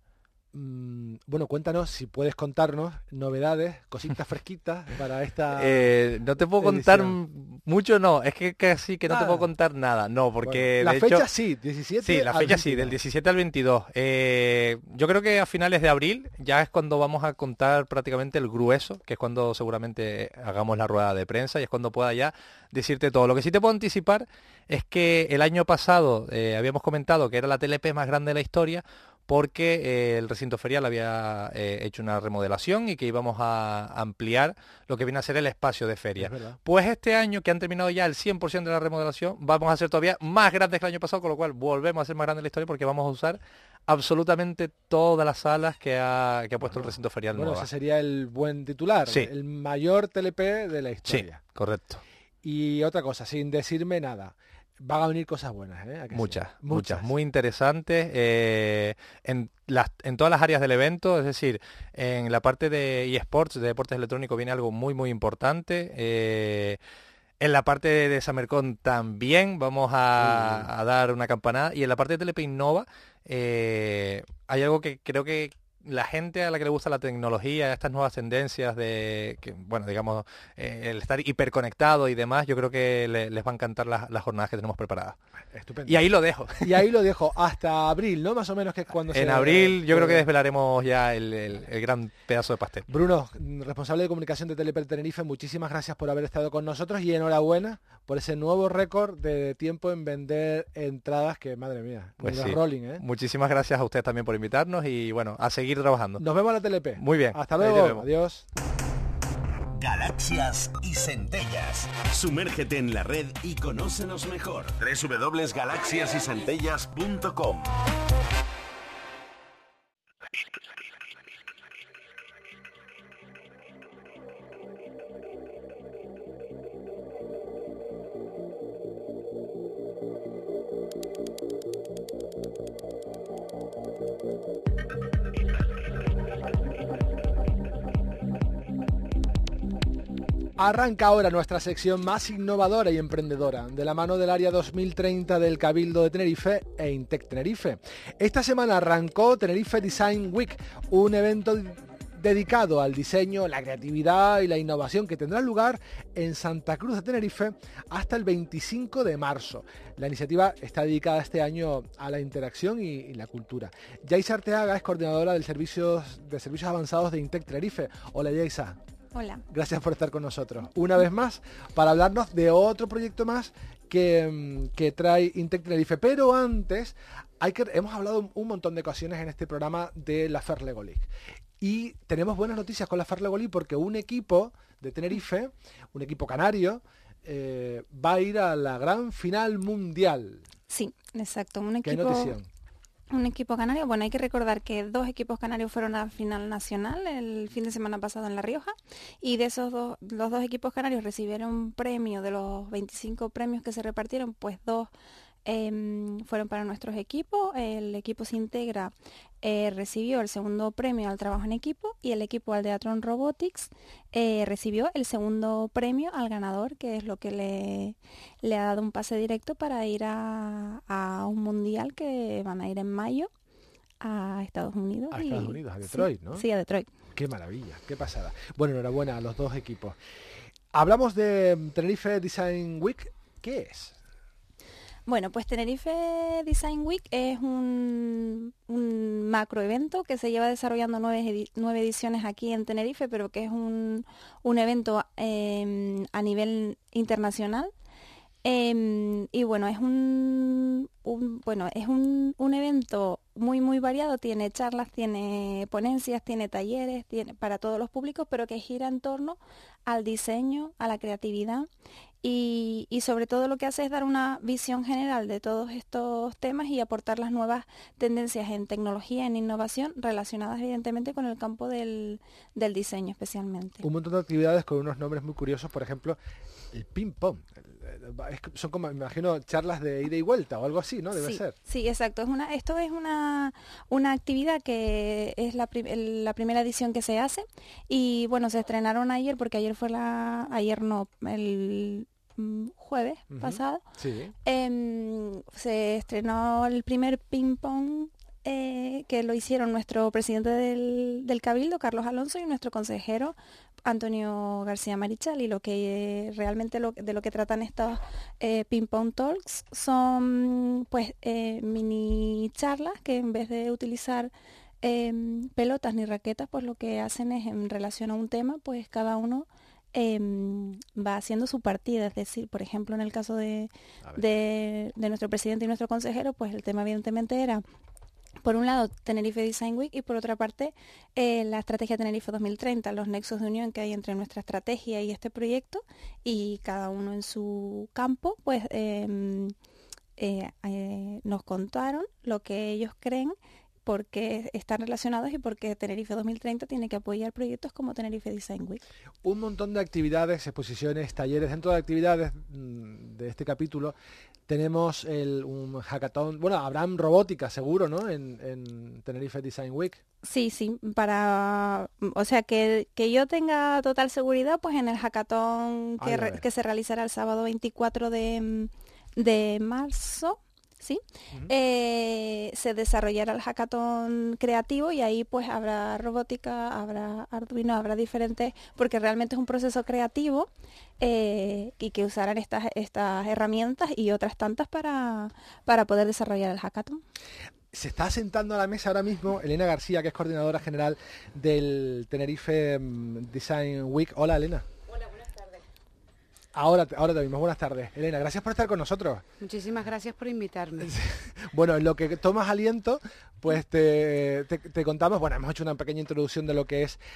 Bueno, cuéntanos, si puedes contarnos novedades, cositas fresquitas para esta eh, no te puedo contar mucho, no, es que casi que no nada. te puedo contar nada, no, porque bueno, la de fecha hecho, sí, diecisiete sí, la fecha al sí, del diecisiete al veintidós. Eh, yo creo que a finales de abril ya es cuando vamos a contar prácticamente el grueso, que es cuando seguramente hagamos la rueda de prensa y es cuando pueda ya decirte todo. Lo que sí te puedo anticipar es que el año pasado eh, habíamos comentado que era la T L P más grande de la historia, porque eh, el recinto ferial había eh, hecho una remodelación y que íbamos a ampliar lo que viene a ser el espacio de feria. Pues este año, que han terminado ya el cien por ciento de la remodelación, vamos a ser todavía más grandes que el año pasado, con lo cual volvemos a ser más grandes en la historia porque vamos a usar absolutamente todas las salas que ha, que ha puesto el recinto ferial Bueno, nueva. ese sería el buen titular, sí. el mayor T L P de la historia. Sí, correcto. Y otra cosa, sin decirme nada, van a venir cosas buenas, ¿eh? ¿A que Muchas, sí? muchas, muy interesantes eh, en, las, en todas las áreas del evento, es decir, en la parte de eSports, de deportes electrónicos, viene algo muy, muy importante. Eh, en la parte de Samercon también vamos a, uh. a dar una campanada. Y en la parte de T L P Innova eh, hay algo que creo que la gente a la que le gusta la tecnología, estas nuevas tendencias de, que, bueno, digamos, eh, el estar hiperconectado y demás, yo creo que le, les va a encantar las, las jornadas que tenemos preparadas. Estupendo. Y ahí lo dejo. Y ahí lo dejo, hasta abril, ¿no? Más o menos, que es cuando en se... En abril yo creo que desvelaremos ya el, el, el gran pedazo de pastel. Bruno, responsable de comunicación de T L P Tenerife, muchísimas gracias por haber estado con nosotros y enhorabuena por ese nuevo récord de tiempo en vender entradas, que madre mía, pues sí. rolling, ¿eh? Muchísimas gracias a ustedes también por invitarnos y bueno, a seguir trabajando. Nos vemos en la T L P. Muy bien. Hasta luego. Adiós. Galaxias y centellas. Sumérgete en la red y conócenos mejor. doble u doble u doble u punto galaxias y centellas punto com. Arranca ahora nuestra sección más innovadora y emprendedora, de la mano del Área dos mil treinta del Cabildo de Tenerife e Intec Tenerife. Esta semana arrancó Tenerife Design Week, un evento dedicado al diseño, la creatividad y la innovación que tendrá lugar en Santa Cruz de Tenerife hasta el veinticinco de marzo. La iniciativa está dedicada este año a la interacción y, y la cultura. Yaisa Arteaga es coordinadora del servicios, de servicios avanzados de Intec Tenerife. Hola Yaisa. Hola. Gracias por estar con nosotros. Una vez más, para hablarnos de otro proyecto más que, que trae Intec Tenerife. Pero antes, hay que, hemos hablado un montón de ocasiones en este programa de la Fair Lego League. Y tenemos buenas noticias con la Fair Lego League porque un equipo de Tenerife, un equipo canario, eh, va a ir a la gran final mundial. Sí, exacto. Un ¿Qué equipo... notición? Un equipo canario, bueno, hay que recordar que dos equipos canarios fueron a la final nacional el fin de semana pasado en La Rioja y de esos dos, los dos equipos canarios recibieron un premio de los veinticinco premios que se repartieron, pues dos eh, fueron para nuestros equipos. El equipo Sintegra eh, recibió el segundo premio al trabajo en equipo y el equipo Aldeatron Robotics eh, recibió el segundo premio al ganador, que es lo que le, le ha dado un pase directo para ir a, a un mundial que van a ir en mayo a Estados Unidos. A y, Estados Unidos, a Detroit, sí, ¿no? Sí, a Detroit. Qué maravilla, qué pasada. Bueno, enhorabuena a los dos equipos. Hablamos de Tenerife Design Week. ¿Qué es? Bueno, pues Tenerife Design Week es un, un macroevento que se lleva desarrollando nueve, edi nueve ediciones aquí en Tenerife, pero que es un, un evento eh, a nivel internacional. Eh, y bueno, es un, un bueno es un, un evento muy muy variado, tiene charlas, tiene ponencias, tiene talleres, tiene para todos los públicos, pero que gira en torno al diseño, a la creatividad y, y sobre todo lo que hace es dar una visión general de todos estos temas y aportar las nuevas tendencias en tecnología, en innovación, relacionadas evidentemente con el campo del, del diseño especialmente. Un montón de actividades con unos nombres muy curiosos, por ejemplo, el ping pong. Son como, me imagino, charlas de ida y vuelta o algo así, ¿no? Debe sí, ser. Sí, exacto. Es una, esto es una, una actividad que es la, prim la primera edición que se hace y bueno, se estrenaron ayer porque ayer fue la, ayer no, el mm, jueves uh-huh. pasado. Sí. Eh, se estrenó el primer ping pong eh, que lo hicieron nuestro presidente del, del Cabildo, Carlos Alonso, y nuestro consejero Antonio García Marichal, y lo que eh, realmente lo, de lo que tratan estos eh, ping pong talks son pues eh, mini charlas que en vez de utilizar eh, pelotas ni raquetas, pues lo que hacen es en relación a un tema, pues cada uno eh, va haciendo su partida, es decir, por ejemplo en el caso de, de, de nuestro presidente y nuestro consejero, pues el tema evidentemente era Por un lado, Tenerife Design Week y por otra parte, eh, la estrategia Tenerife dos mil treinta, los nexos de unión que hay entre nuestra estrategia y este proyecto, y cada uno en su campo, pues eh, eh, eh, nos contaron lo que ellos creen, porque están relacionados y porque Tenerife dos mil treinta tiene que apoyar proyectos como Tenerife Design Week. Un montón de actividades, exposiciones, talleres. Dentro de actividades de este capítulo tenemos el, un hackathon. Bueno, habrán robótica seguro, ¿no? En, en Tenerife Design Week. Sí, sí, para, o sea, que, que yo tenga total seguridad, pues en el hackathon que, re, que se realizará el sábado veinticuatro de, de marzo, ¿sí? Uh-huh. eh, se desarrollará el hackathon creativo y ahí pues habrá robótica, habrá Arduino, habrá diferentes, porque realmente es un proceso creativo eh, y que usarán estas, estas herramientas y otras tantas para, para poder desarrollar el hackathon. Se está sentando a la mesa ahora mismo Elena García, que es coordinadora general del Tenerife Design Week. Hola, Elena. Ahora, ahora te mismo. Buenas tardes. Elena, gracias por estar con nosotros. Muchísimas gracias por invitarme. Bueno, en lo que tomas aliento, pues te, te, te contamos, bueno, hemos hecho una pequeña introducción de lo que es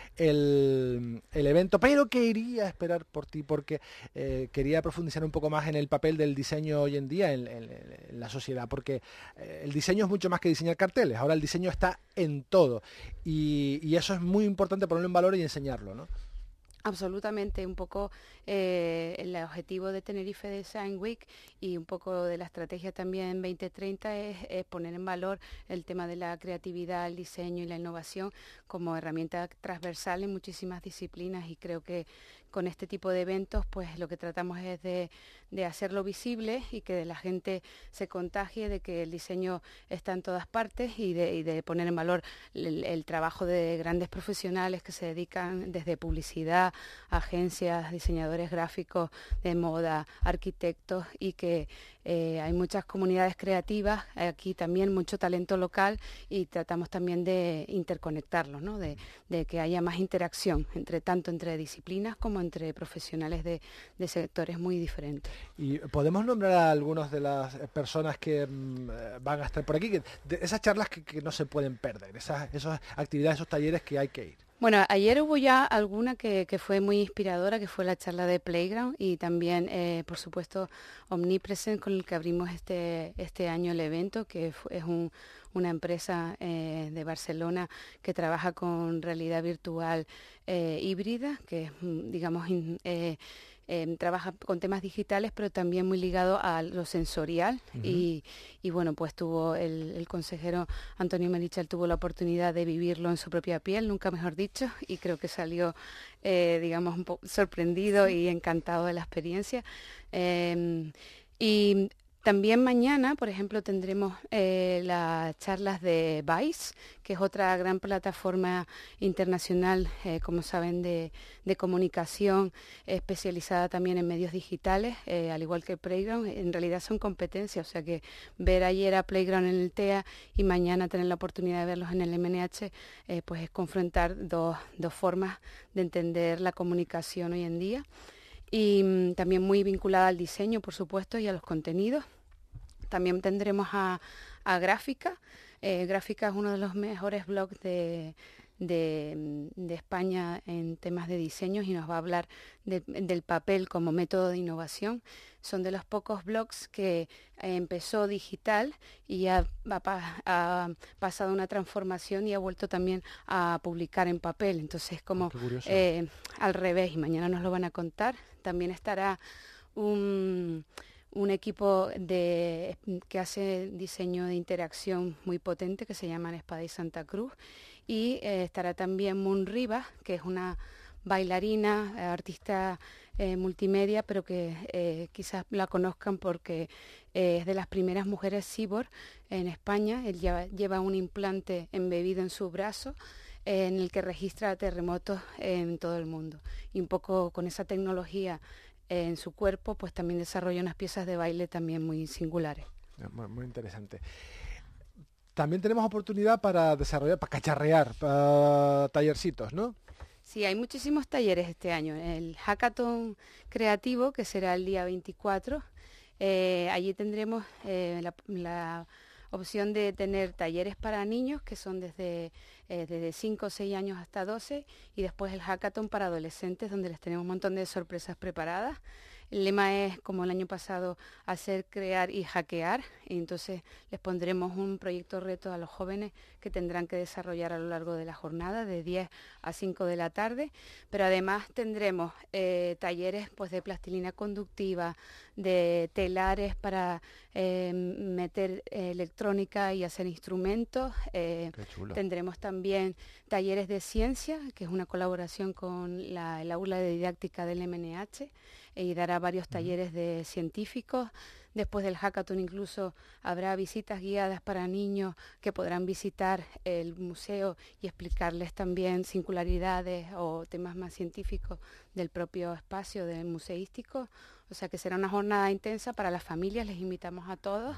el, el evento, pero quería esperar por ti porque eh, quería profundizar un poco más en el papel del diseño hoy en día en, en, en la sociedad, porque eh, el diseño es mucho más que diseñar carteles, ahora el diseño está en todo y, y eso es muy importante ponerlo en valor y enseñarlo, ¿no? Absolutamente, un poco eh, el objetivo de Tenerife Design Week y un poco de la estrategia también veinte treinta es, es poner en valor el tema de la creatividad, el diseño y la innovación como herramienta transversal en muchísimas disciplinas, y creo que con este tipo de eventos pues lo que tratamos es de, de hacerlo visible y que la gente se contagie de que el diseño está en todas partes y de, y de poner en valor el, el trabajo de grandes profesionales que se dedican desde publicidad, agencias, diseñadores gráficos de moda, arquitectos, y que eh, hay muchas comunidades creativas, aquí también mucho talento local, y tratamos también de interconectarlos, ¿no? de, de que haya más interacción entre tanto entre disciplinas como entre profesionales de, de sectores muy diferentes. Y podemos nombrar a algunas de las personas que mmm, van a estar por aquí, que, de esas charlas que, que no se pueden perder, esas, esas actividades, esos talleres que hay que ir. Bueno, ayer hubo ya alguna que, que fue muy inspiradora, que fue la charla de Playground, y también, eh, por supuesto, Omnipresent, con el que abrimos este, este año el evento, que es un, una empresa eh, de Barcelona que trabaja con realidad virtual eh, híbrida, que es, digamos, in, eh, Eh, trabaja con temas digitales, pero también muy ligado a lo sensorial. Uh-huh. y, y bueno, pues tuvo el, el consejero Antonio Merichel tuvo la oportunidad de vivirlo en su propia piel, nunca mejor dicho, y creo que salió, eh, digamos, un poco sorprendido y encantado de la experiencia. Eh, y también mañana, por ejemplo, tendremos eh, las charlas de Vice, que es otra gran plataforma internacional, eh, como saben, de, de comunicación, eh, especializada también en medios digitales, eh, al igual que Playground. En realidad son competencias, o sea que ver ayer a Playground en el T E A y mañana tener la oportunidad de verlos en el M N H, eh, pues es confrontar dos, dos formas de entender la comunicación hoy en día. Y mm, también muy vinculada al diseño, por supuesto, y a los contenidos. También tendremos a, a Gráfica. Eh, Gráfica es uno de los mejores blogs de, de, de España en temas de diseños y nos va a hablar de, del papel como método de innovación. Son de los pocos blogs que eh, empezó digital y ha, ha, ha pasado una transformación y ha vuelto también a publicar en papel. Entonces, como eh, al revés, y mañana nos lo van a contar. También estará un... un equipo de, que hace diseño de interacción muy potente que se llama Espada y Santa Cruz, y eh, estará también Moon Rivas, que es una bailarina, eh, artista eh, multimedia, pero que eh, quizás la conozcan porque eh, es de las primeras mujeres cyborg en España. Él lleva, lleva un implante embebido en su brazo eh, en el que registra terremotos en todo el mundo, y un poco con esa tecnología en su cuerpo, pues también desarrolla unas piezas de baile también muy singulares. Muy, muy interesante. También tenemos oportunidad para desarrollar, para cacharrear, para tallercitos, ¿no? Sí, hay muchísimos talleres este año. El Hackathon Creativo, que será el día veinticuatro, eh, allí tendremos eh, la, la opción de tener talleres para niños, que son desde, eh, desde cinco o seis años hasta doce, y después el hackathon para adolescentes, donde les tenemos un montón de sorpresas preparadas. El lema es, como el año pasado, hacer, crear y hackear. Y entonces les pondremos un proyecto reto a los jóvenes que tendrán que desarrollar a lo largo de la jornada, de diez a cinco de la tarde. Pero además tendremos eh, talleres pues, de plastilina conductiva, de telares para eh, meter eh, electrónica y hacer instrumentos. Eh, tendremos también talleres de ciencia, que es una colaboración con la, el aula de didáctica del M N H, y dará varios talleres de científicos. Después del hackathon incluso habrá visitas guiadas para niños que podrán visitar el museo y explicarles también singularidades o temas más científicos del propio espacio del museístico. O sea que será una jornada intensa para las familias, les invitamos a todos.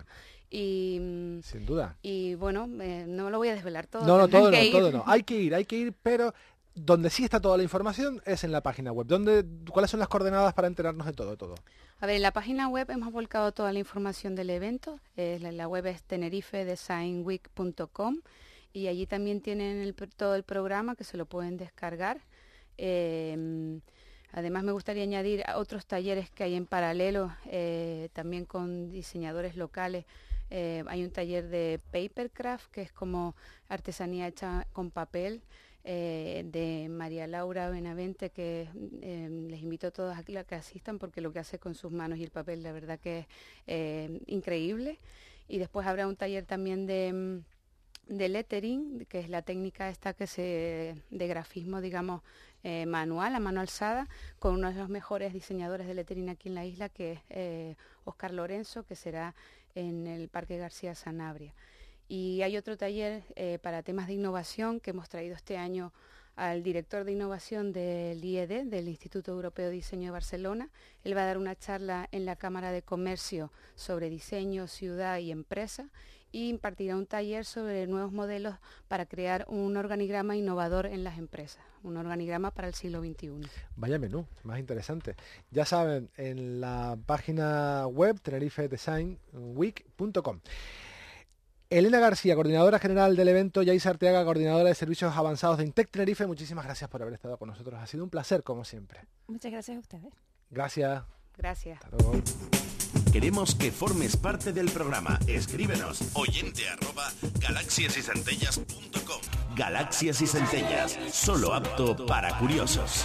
Y, sin duda. Y bueno, eh, no lo voy a desvelar todo. No, no, todo no, todo no. Hay que ir, hay que ir, pero donde sí está toda la información es en la página web. ¿Dónde, ¿Cuáles son las coordenadas para enterarnos de todo, todo? A ver, en la página web hemos volcado toda la información del evento. Eh, la, la web es tenerife design week punto com y allí también tienen el, todo el programa que se lo pueden descargar. Eh, además me gustaría añadir otros talleres que hay en paralelo, eh, también con diseñadores locales. Eh, hay un taller de papercraft, que es como artesanía hecha con papel. Eh, de María Laura Benavente, que eh, les invito a todos a que asistan porque lo que hace con sus manos y el papel, la verdad que es eh, increíble. Y después habrá un taller también de, de lettering, que es la técnica esta que se de grafismo, digamos, eh, manual, a mano alzada, con uno de los mejores diseñadores de lettering aquí en la isla, que es eh, Óscar Lorenzo, que será en el Parque García Sanabria. Y hay otro taller eh, para temas de innovación que hemos traído este año al director de innovación del I E D, del Instituto Europeo de Diseño de Barcelona. Él va a dar una charla en la Cámara de Comercio sobre diseño, ciudad y empresa, y impartirá un taller sobre nuevos modelos para crear un organigrama innovador en las empresas, un organigrama para el siglo veintiuno. Vaya menú, más interesante. Ya saben, en la página web tenerife design week punto com. Elena García, coordinadora general del evento, Yais Arteaga, coordinadora de servicios avanzados de Intec Tenerife, muchísimas gracias por haber estado con nosotros. Ha sido un placer, como siempre. Muchas gracias a ustedes. Gracias. Gracias. Hasta luego. Queremos que formes parte del programa. Escríbenos oyente arroba galaxias y centellas punto com. Galaxias y Centellas, solo apto para curiosos.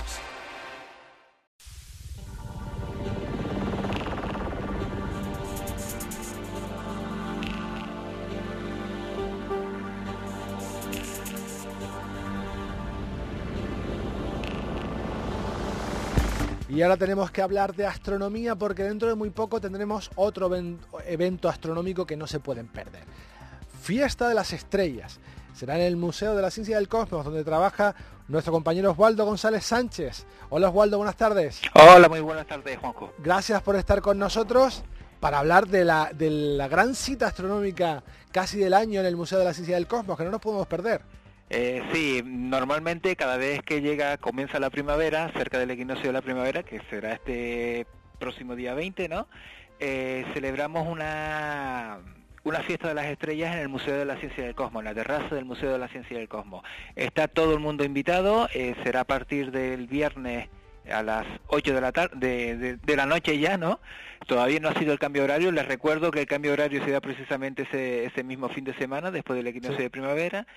Y ahora tenemos que hablar de astronomía porque dentro de muy poco tendremos otro evento astronómico que no se pueden perder. Fiesta de las Estrellas. Será en el Museo de la Ciencia del Cosmos, donde trabaja nuestro compañero Oswaldo González Sánchez. Hola Oswaldo, buenas tardes. Hola, muy buenas tardes, Juanjo. Gracias por estar con nosotros para hablar de la, de la gran cita astronómica casi del año en el Museo de la Ciencia del Cosmos, que no nos podemos perder. Eh, sí, normalmente cada vez que llega, comienza la primavera, cerca del equinoccio de la primavera, que será este próximo día veinte, ¿no? Eh, celebramos una, una fiesta de las estrellas en el Museo de la Ciencia del Cosmos, en la terraza del Museo de la Ciencia del Cosmos. Está todo el mundo invitado, eh, será a partir del viernes a las ocho de la tarde, de, de, de la noche ya, ¿no? Todavía no ha sido el cambio horario. Les recuerdo que el cambio horario se da precisamente ese, ese mismo fin de semana, después del equinoccio sí. de primavera,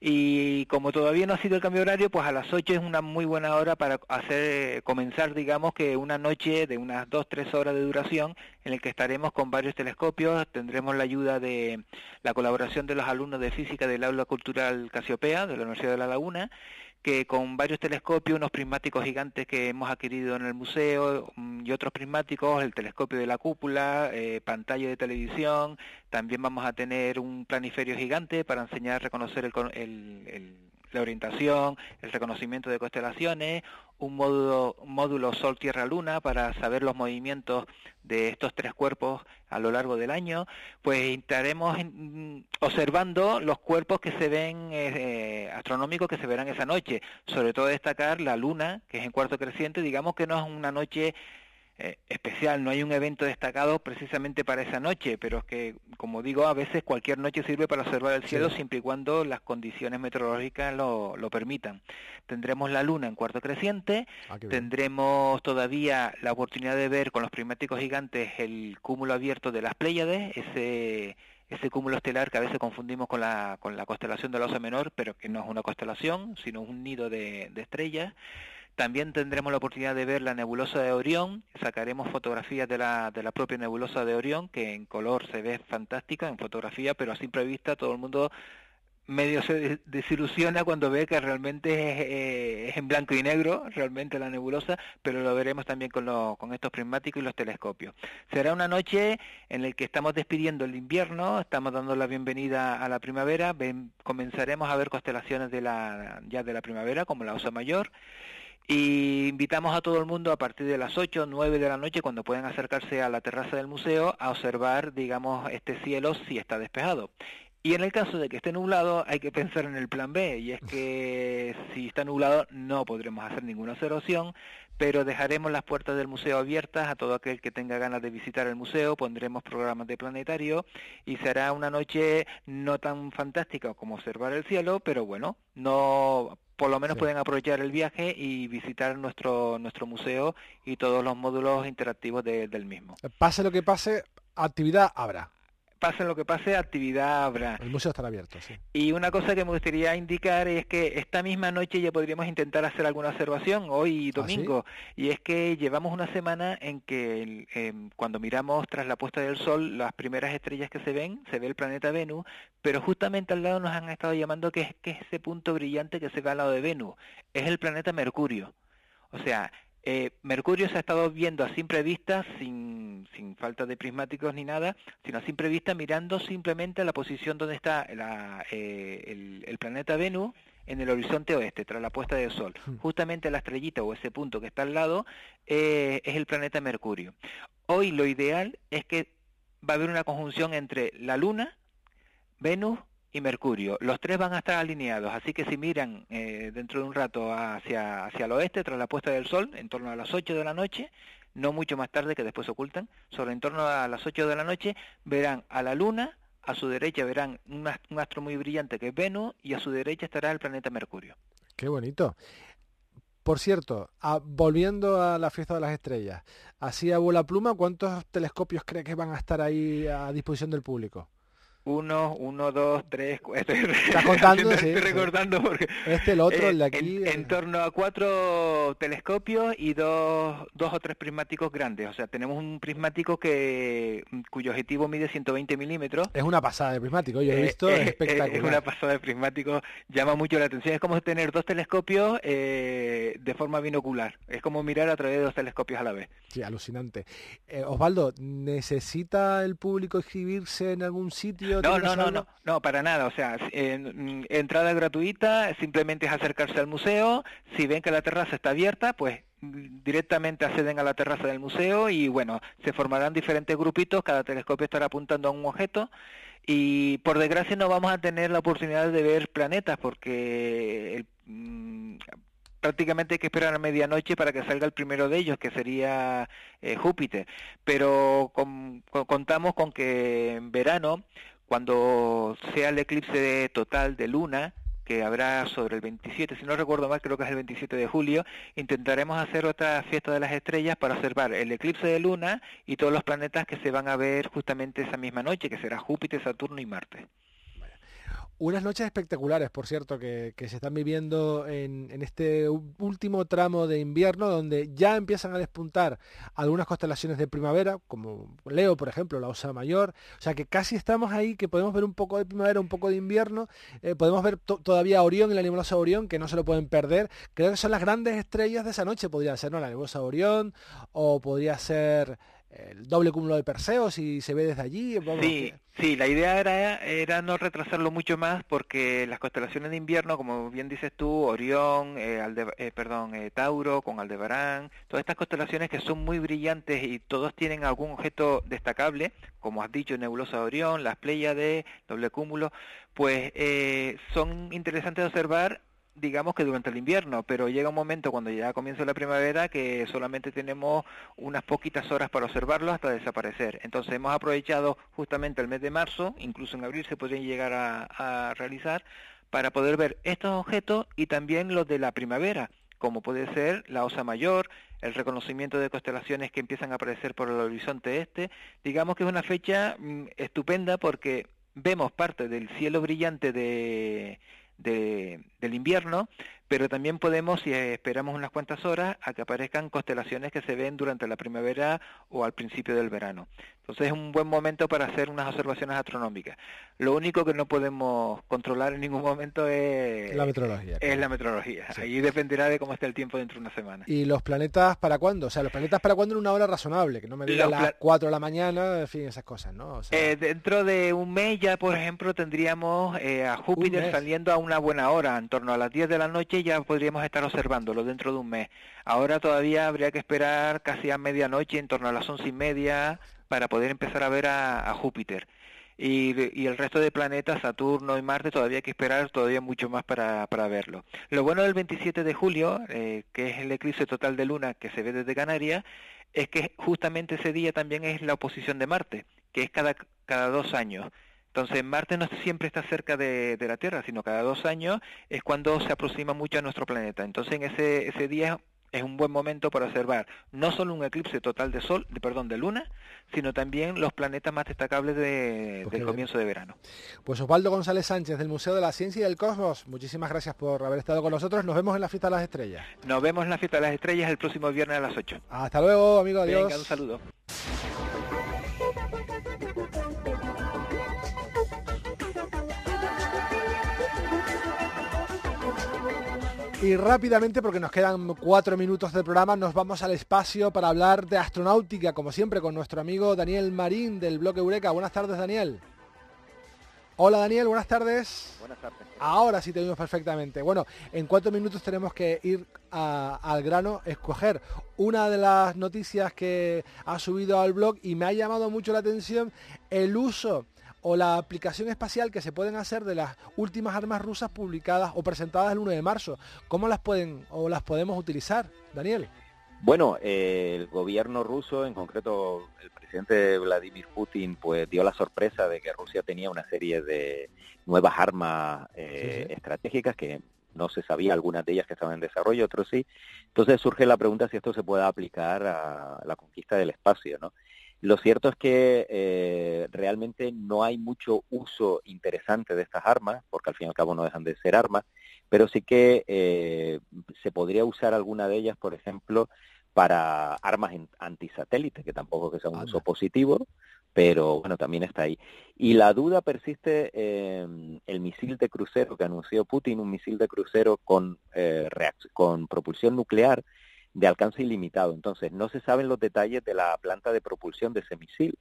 y como todavía no ha sido el cambio horario, pues a las ocho es una muy buena hora para hacer comenzar, digamos, que una noche de unas dos tres horas de duración, en el que estaremos con varios telescopios. Tendremos la ayuda de la colaboración de los alumnos de física del Aula Cultural Casiopea, de la Universidad de La Laguna, que con varios telescopios, unos prismáticos gigantes que hemos adquirido en el museo y otros prismáticos, el telescopio de la cúpula, eh, pantalla de televisión, también vamos a tener un planiferio gigante para enseñar a reconocer el, el, el, la orientación, el reconocimiento de constelaciones, un módulo, módulo Sol-Tierra-Luna para saber los movimientos de estos tres cuerpos a lo largo del año. Pues estaremos observando los cuerpos que se ven eh, astronómicos que se verán esa noche, sobre todo destacar la luna, que es en cuarto creciente. Digamos que no es una noche eh, especial, no hay un evento destacado precisamente para esa noche, pero es que, como digo, a veces cualquier noche sirve para observar el cielo, sí, siempre y cuando las condiciones meteorológicas lo, lo permitan. Tendremos la luna en cuarto creciente, ah, tendremos todavía la oportunidad de ver con los prismáticos gigantes el cúmulo abierto de las Pléyades, ese ese cúmulo estelar que a veces confundimos con la con la constelación de la Osa Menor, pero que no es una constelación, sino un nido de, de estrellas. También tendremos la oportunidad de ver la nebulosa de Orión, sacaremos fotografías de la, de la propia nebulosa de Orión, que en color se ve fantástica en fotografía, pero a simple vista todo el mundo medio se desilusiona cuando ve que realmente es, eh, es en blanco y negro, realmente la nebulosa, pero lo veremos también con, lo, con estos prismáticos y los telescopios. Será una noche en la que estamos despidiendo el invierno, estamos dando la bienvenida a la primavera, ven, comenzaremos a ver constelaciones de la, ya de la primavera, como la Osa Mayor, y invitamos a todo el mundo a partir de las ocho o nueve de la noche, cuando puedan acercarse a la terraza del museo, a observar, digamos, este cielo si está despejado. Y en el caso de que esté nublado, hay que pensar en el plan B, y es que si está nublado no podremos hacer ninguna observación, pero dejaremos las puertas del museo abiertas a todo aquel que tenga ganas de visitar el museo, pondremos programas de planetario y será una noche no tan fantástica como observar el cielo, pero bueno, no por lo menos sí, pueden aprovechar el viaje y visitar nuestro nuestro museo y todos los módulos interactivos de, del mismo. Pase lo que pase, actividad habrá. Pase lo que pase, actividad habrá. El museo estará abierto, sí. Y una cosa que me gustaría indicar es que esta misma noche ya podríamos intentar hacer alguna observación, hoy domingo, ¿ah, sí? Y es que llevamos una semana en que eh, cuando miramos tras la puesta del sol, las primeras estrellas que se ven, se ve el planeta Venus, pero justamente al lado nos han estado llamando que es, que es ese punto brillante que se ve al lado de Venus, es el planeta Mercurio. O sea, Eh, Mercurio se ha estado viendo a simple vista, sin, sin falta de prismáticos ni nada, sino a simple vista mirando simplemente la posición donde está la, eh, el, el planeta Venus en el horizonte oeste, tras la puesta del sol. Justamente la estrellita o ese punto que está al lado eh, es el planeta Mercurio. Hoy lo ideal es que va a haber una conjunción entre la Luna, Venus y Mercurio. Los tres van a estar alineados, así que si miran eh, dentro de un rato hacia, hacia el oeste, tras la puesta del sol, en torno a las ocho de la noche, no mucho más tarde que después se ocultan, sobre en torno a las ocho de la noche, verán a la Luna, a su derecha verán un, un astro muy brillante que es Venus, y a su derecha estará el planeta Mercurio. ¡Qué bonito! Por cierto, a, volviendo a la fiesta de las estrellas, así a bola pluma, ¿cuántos telescopios cree que van a estar ahí a disposición del público? Uno, uno, dos, tres, cuatro. ¿Estás contando? Estoy Sí, recordando sí. Porque este, el otro, eh, el de aquí. En, en torno a cuatro telescopios y dos, dos o tres prismáticos grandes. O sea, tenemos un prismático que cuyo objetivo mide ciento veinte milímetros. Es una pasada de prismático, yo he visto, eh, es espectacular. Es una pasada de prismático, llama mucho la atención. Es como tener dos telescopios eh, de forma binocular. Es como mirar a través de dos telescopios a la vez. Sí, alucinante. Eh, Osvaldo, ¿necesita el público inscribirse en algún sitio? No, no, no, no, no, para nada. O sea, eh, entrada gratuita, simplemente es acercarse al museo. Si ven que la terraza está abierta, pues directamente acceden a la terraza del museo y bueno, se formarán diferentes grupitos, cada telescopio estará apuntando a un objeto y por desgracia no vamos a tener la oportunidad de ver planetas porque el, mmm, prácticamente hay que esperar a medianoche para que salga el primero de ellos, que sería eh, Júpiter, pero con, con, contamos con que en verano, cuando sea el eclipse total de luna, que habrá sobre el veintisiete, si no recuerdo mal, creo que es el veintisiete de julio, intentaremos hacer otra fiesta de las estrellas para observar el eclipse de luna y todos los planetas que se van a ver justamente esa misma noche, que será Júpiter, Saturno y Marte. Unas noches espectaculares, por cierto, que, que se están viviendo en, en este último tramo de invierno, donde ya empiezan a despuntar algunas constelaciones de primavera, como Leo, por ejemplo, la Osa Mayor. O sea que casi estamos ahí, que podemos ver un poco de primavera, un poco de invierno. Eh, podemos ver to todavía Orión y la nebulosa Orión, que no se lo pueden perder. Creo que son las grandes estrellas de esa noche. Podría ser, ¿no?, la nebulosa Orión, o podría ser el doble cúmulo de Perseo, si se ve desde allí. Vamos, sí, que... sí, la idea era, era no retrasarlo mucho más porque las constelaciones de invierno, como bien dices tú, Orión, eh, Alde eh, perdón, eh, Tauro con Aldebarán, todas estas constelaciones que son muy brillantes y todos tienen algún objeto destacable, como has dicho, nebulosa de Orión, las Pléyades, doble cúmulo, pues eh, son interesantes de observar digamos que durante el invierno, pero llega un momento cuando ya comienza la primavera que solamente tenemos unas poquitas horas para observarlo hasta desaparecer. Entonces hemos aprovechado justamente el mes de marzo, incluso en abril se podrían llegar a, a realizar, para poder ver estos objetos y también los de la primavera, como puede ser la Osa Mayor, el reconocimiento de constelaciones que empiezan a aparecer por el horizonte este. Digamos que es una fecha mmm, estupenda porque vemos parte del cielo brillante de, de, del invierno, pero también podemos, si esperamos unas cuantas horas, a que aparezcan constelaciones que se ven durante la primavera o al principio del verano. Entonces es un buen momento para hacer unas observaciones astronómicas. Lo único que no podemos controlar en ningún momento es la meteorología. Es la meteorología. Sí. Ahí dependerá de cómo esté el tiempo dentro de una semana. ¿Y los planetas para cuándo? O sea, los planetas para cuándo en una hora razonable, que no me diga a las cuatro de la mañana, en fin, esas cosas, ¿no? O sea... eh, dentro de un mes ya, por ejemplo, tendríamos eh, a Júpiter saliendo a una buena hora, en torno a las diez de la noche ya podríamos estar observándolo dentro de un mes. Ahora todavía habría que esperar casi a medianoche, en torno a las once y media, para poder empezar a ver a, a Júpiter. Y, y el resto de planetas, Saturno y Marte, todavía hay que esperar todavía mucho más para, para verlo. Lo bueno del veintisiete de julio, eh, que es el eclipse total de luna que se ve desde Canarias, es que justamente ese día también es la oposición de Marte, que es cada, cada dos años. Entonces Marte no siempre está cerca de, de la Tierra, sino cada dos años es cuando se aproxima mucho a nuestro planeta. Entonces en ese, ese día es un buen momento para observar no solo un eclipse total de sol, de, perdón, de luna, sino también los planetas más destacables de, del comienzo de verano. Pues Osvaldo González Sánchez, del Museo de la Ciencia y del Cosmos, muchísimas gracias por haber estado con nosotros. Nos vemos en la Fiesta de las Estrellas. Nos vemos en la Fiesta de las Estrellas el próximo viernes a las ocho. Hasta luego, amigo. Adiós. Venga, un saludo. Y rápidamente, porque nos quedan cuatro minutos del programa, nos vamos al espacio para hablar de astronáutica, como siempre, con nuestro amigo Daniel Marín del blog Eureka. Buenas tardes, Daniel. Hola, Daniel, buenas tardes. Buenas tardes. Ahora sí te oímos perfectamente. Bueno, en cuatro minutos tenemos que ir a, al grano, escoger una de las noticias que ha subido al blog y me ha llamado mucho la atención el uso o la aplicación espacial que se pueden hacer de las últimas armas rusas publicadas o presentadas el uno de marzo. ¿Cómo las pueden o las podemos utilizar, Daniel? Bueno, eh, el gobierno ruso, en concreto el presidente Vladimir Putin, pues dio la sorpresa de que Rusia tenía una serie de nuevas armas eh, sí, sí. estratégicas que no se sabía, algunas de ellas que estaban en desarrollo, otros sí. Entonces surge la pregunta si esto se puede aplicar a la conquista del espacio, ¿no? Lo cierto es que eh, realmente no hay mucho uso interesante de estas armas, porque al fin y al cabo no dejan de ser armas, pero sí que eh, se podría usar alguna de ellas, por ejemplo, para armas antisatélite, que tampoco que sea un Anda. uso positivo, pero bueno, también está ahí. Y la duda persiste en eh, el misil de crucero que anunció Putin, un misil de crucero con, eh, reacc- con propulsión nuclear, de alcance ilimitado. Entonces, no se saben los detalles de la planta de propulsión de ese misil,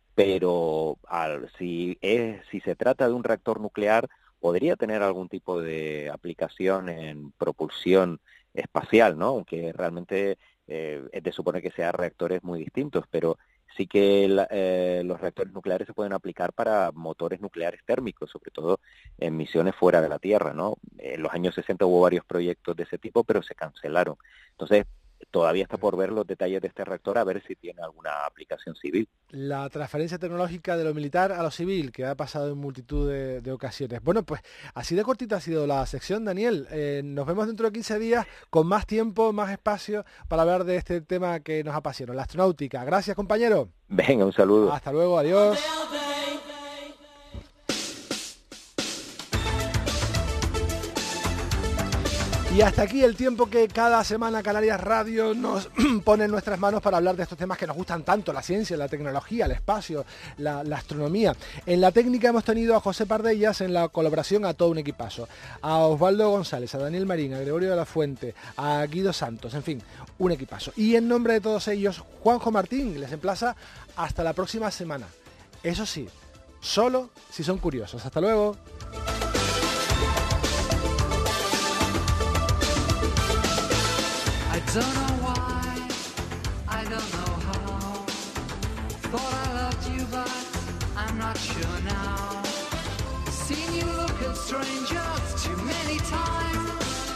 pero al, si, es, si se trata de un reactor nuclear, podría tener algún tipo de aplicación en propulsión espacial, ¿no? Aunque realmente eh, es de suponer que sean reactores muy distintos, pero sí que la, eh, los reactores nucleares se pueden aplicar para motores nucleares térmicos, sobre todo en misiones fuera de la Tierra, ¿no? En los años sesenta hubo varios proyectos de ese tipo, pero se cancelaron. Entonces, todavía está por ver los detalles de este reactor, a ver si tiene alguna aplicación civil. La transferencia tecnológica de lo militar a lo civil, que ha pasado en multitud de, de ocasiones. Bueno, pues así de cortita ha sido la sección, Daniel. Eh, nos vemos dentro de quince días con más tiempo, más espacio para hablar de este tema que nos apasiona, la astronáutica. Gracias, compañero. Venga, un saludo. Hasta luego, adiós. Y hasta aquí el tiempo que cada semana Canarias Radio nos pone en nuestras manos para hablar de estos temas que nos gustan tanto, la ciencia, la tecnología, el espacio, la, la astronomía. En la técnica hemos tenido a José Pardellas, en la colaboración a todo un equipazo, a Osvaldo González, a Daniel Marín, a Gregorio de la Fuente, a Guido Santos, en fin, un equipazo. Y en nombre de todos ellos, Juanjo Martín les emplaza hasta la próxima semana. Eso sí, solo si son curiosos. Hasta luego. I don't know why, I don't know how. Thought I loved you, but I'm not sure now. Seen you look at strangers too many times.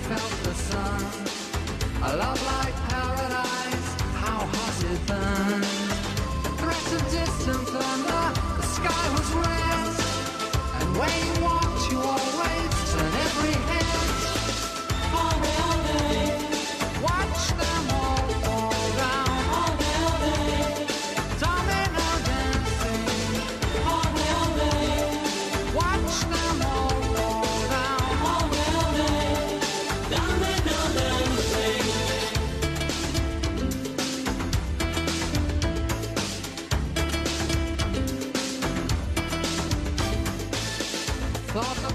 felt the sun. A love like paradise, how hot it burned. Threat of distant thunder, the sky was red. And when you walked, you always turn every head. All day, all day. Watch them all fall down. All day, all day. Domino dancing. All day, all day. Watch them all fall down. All day, all day. Domino dancing. Thought the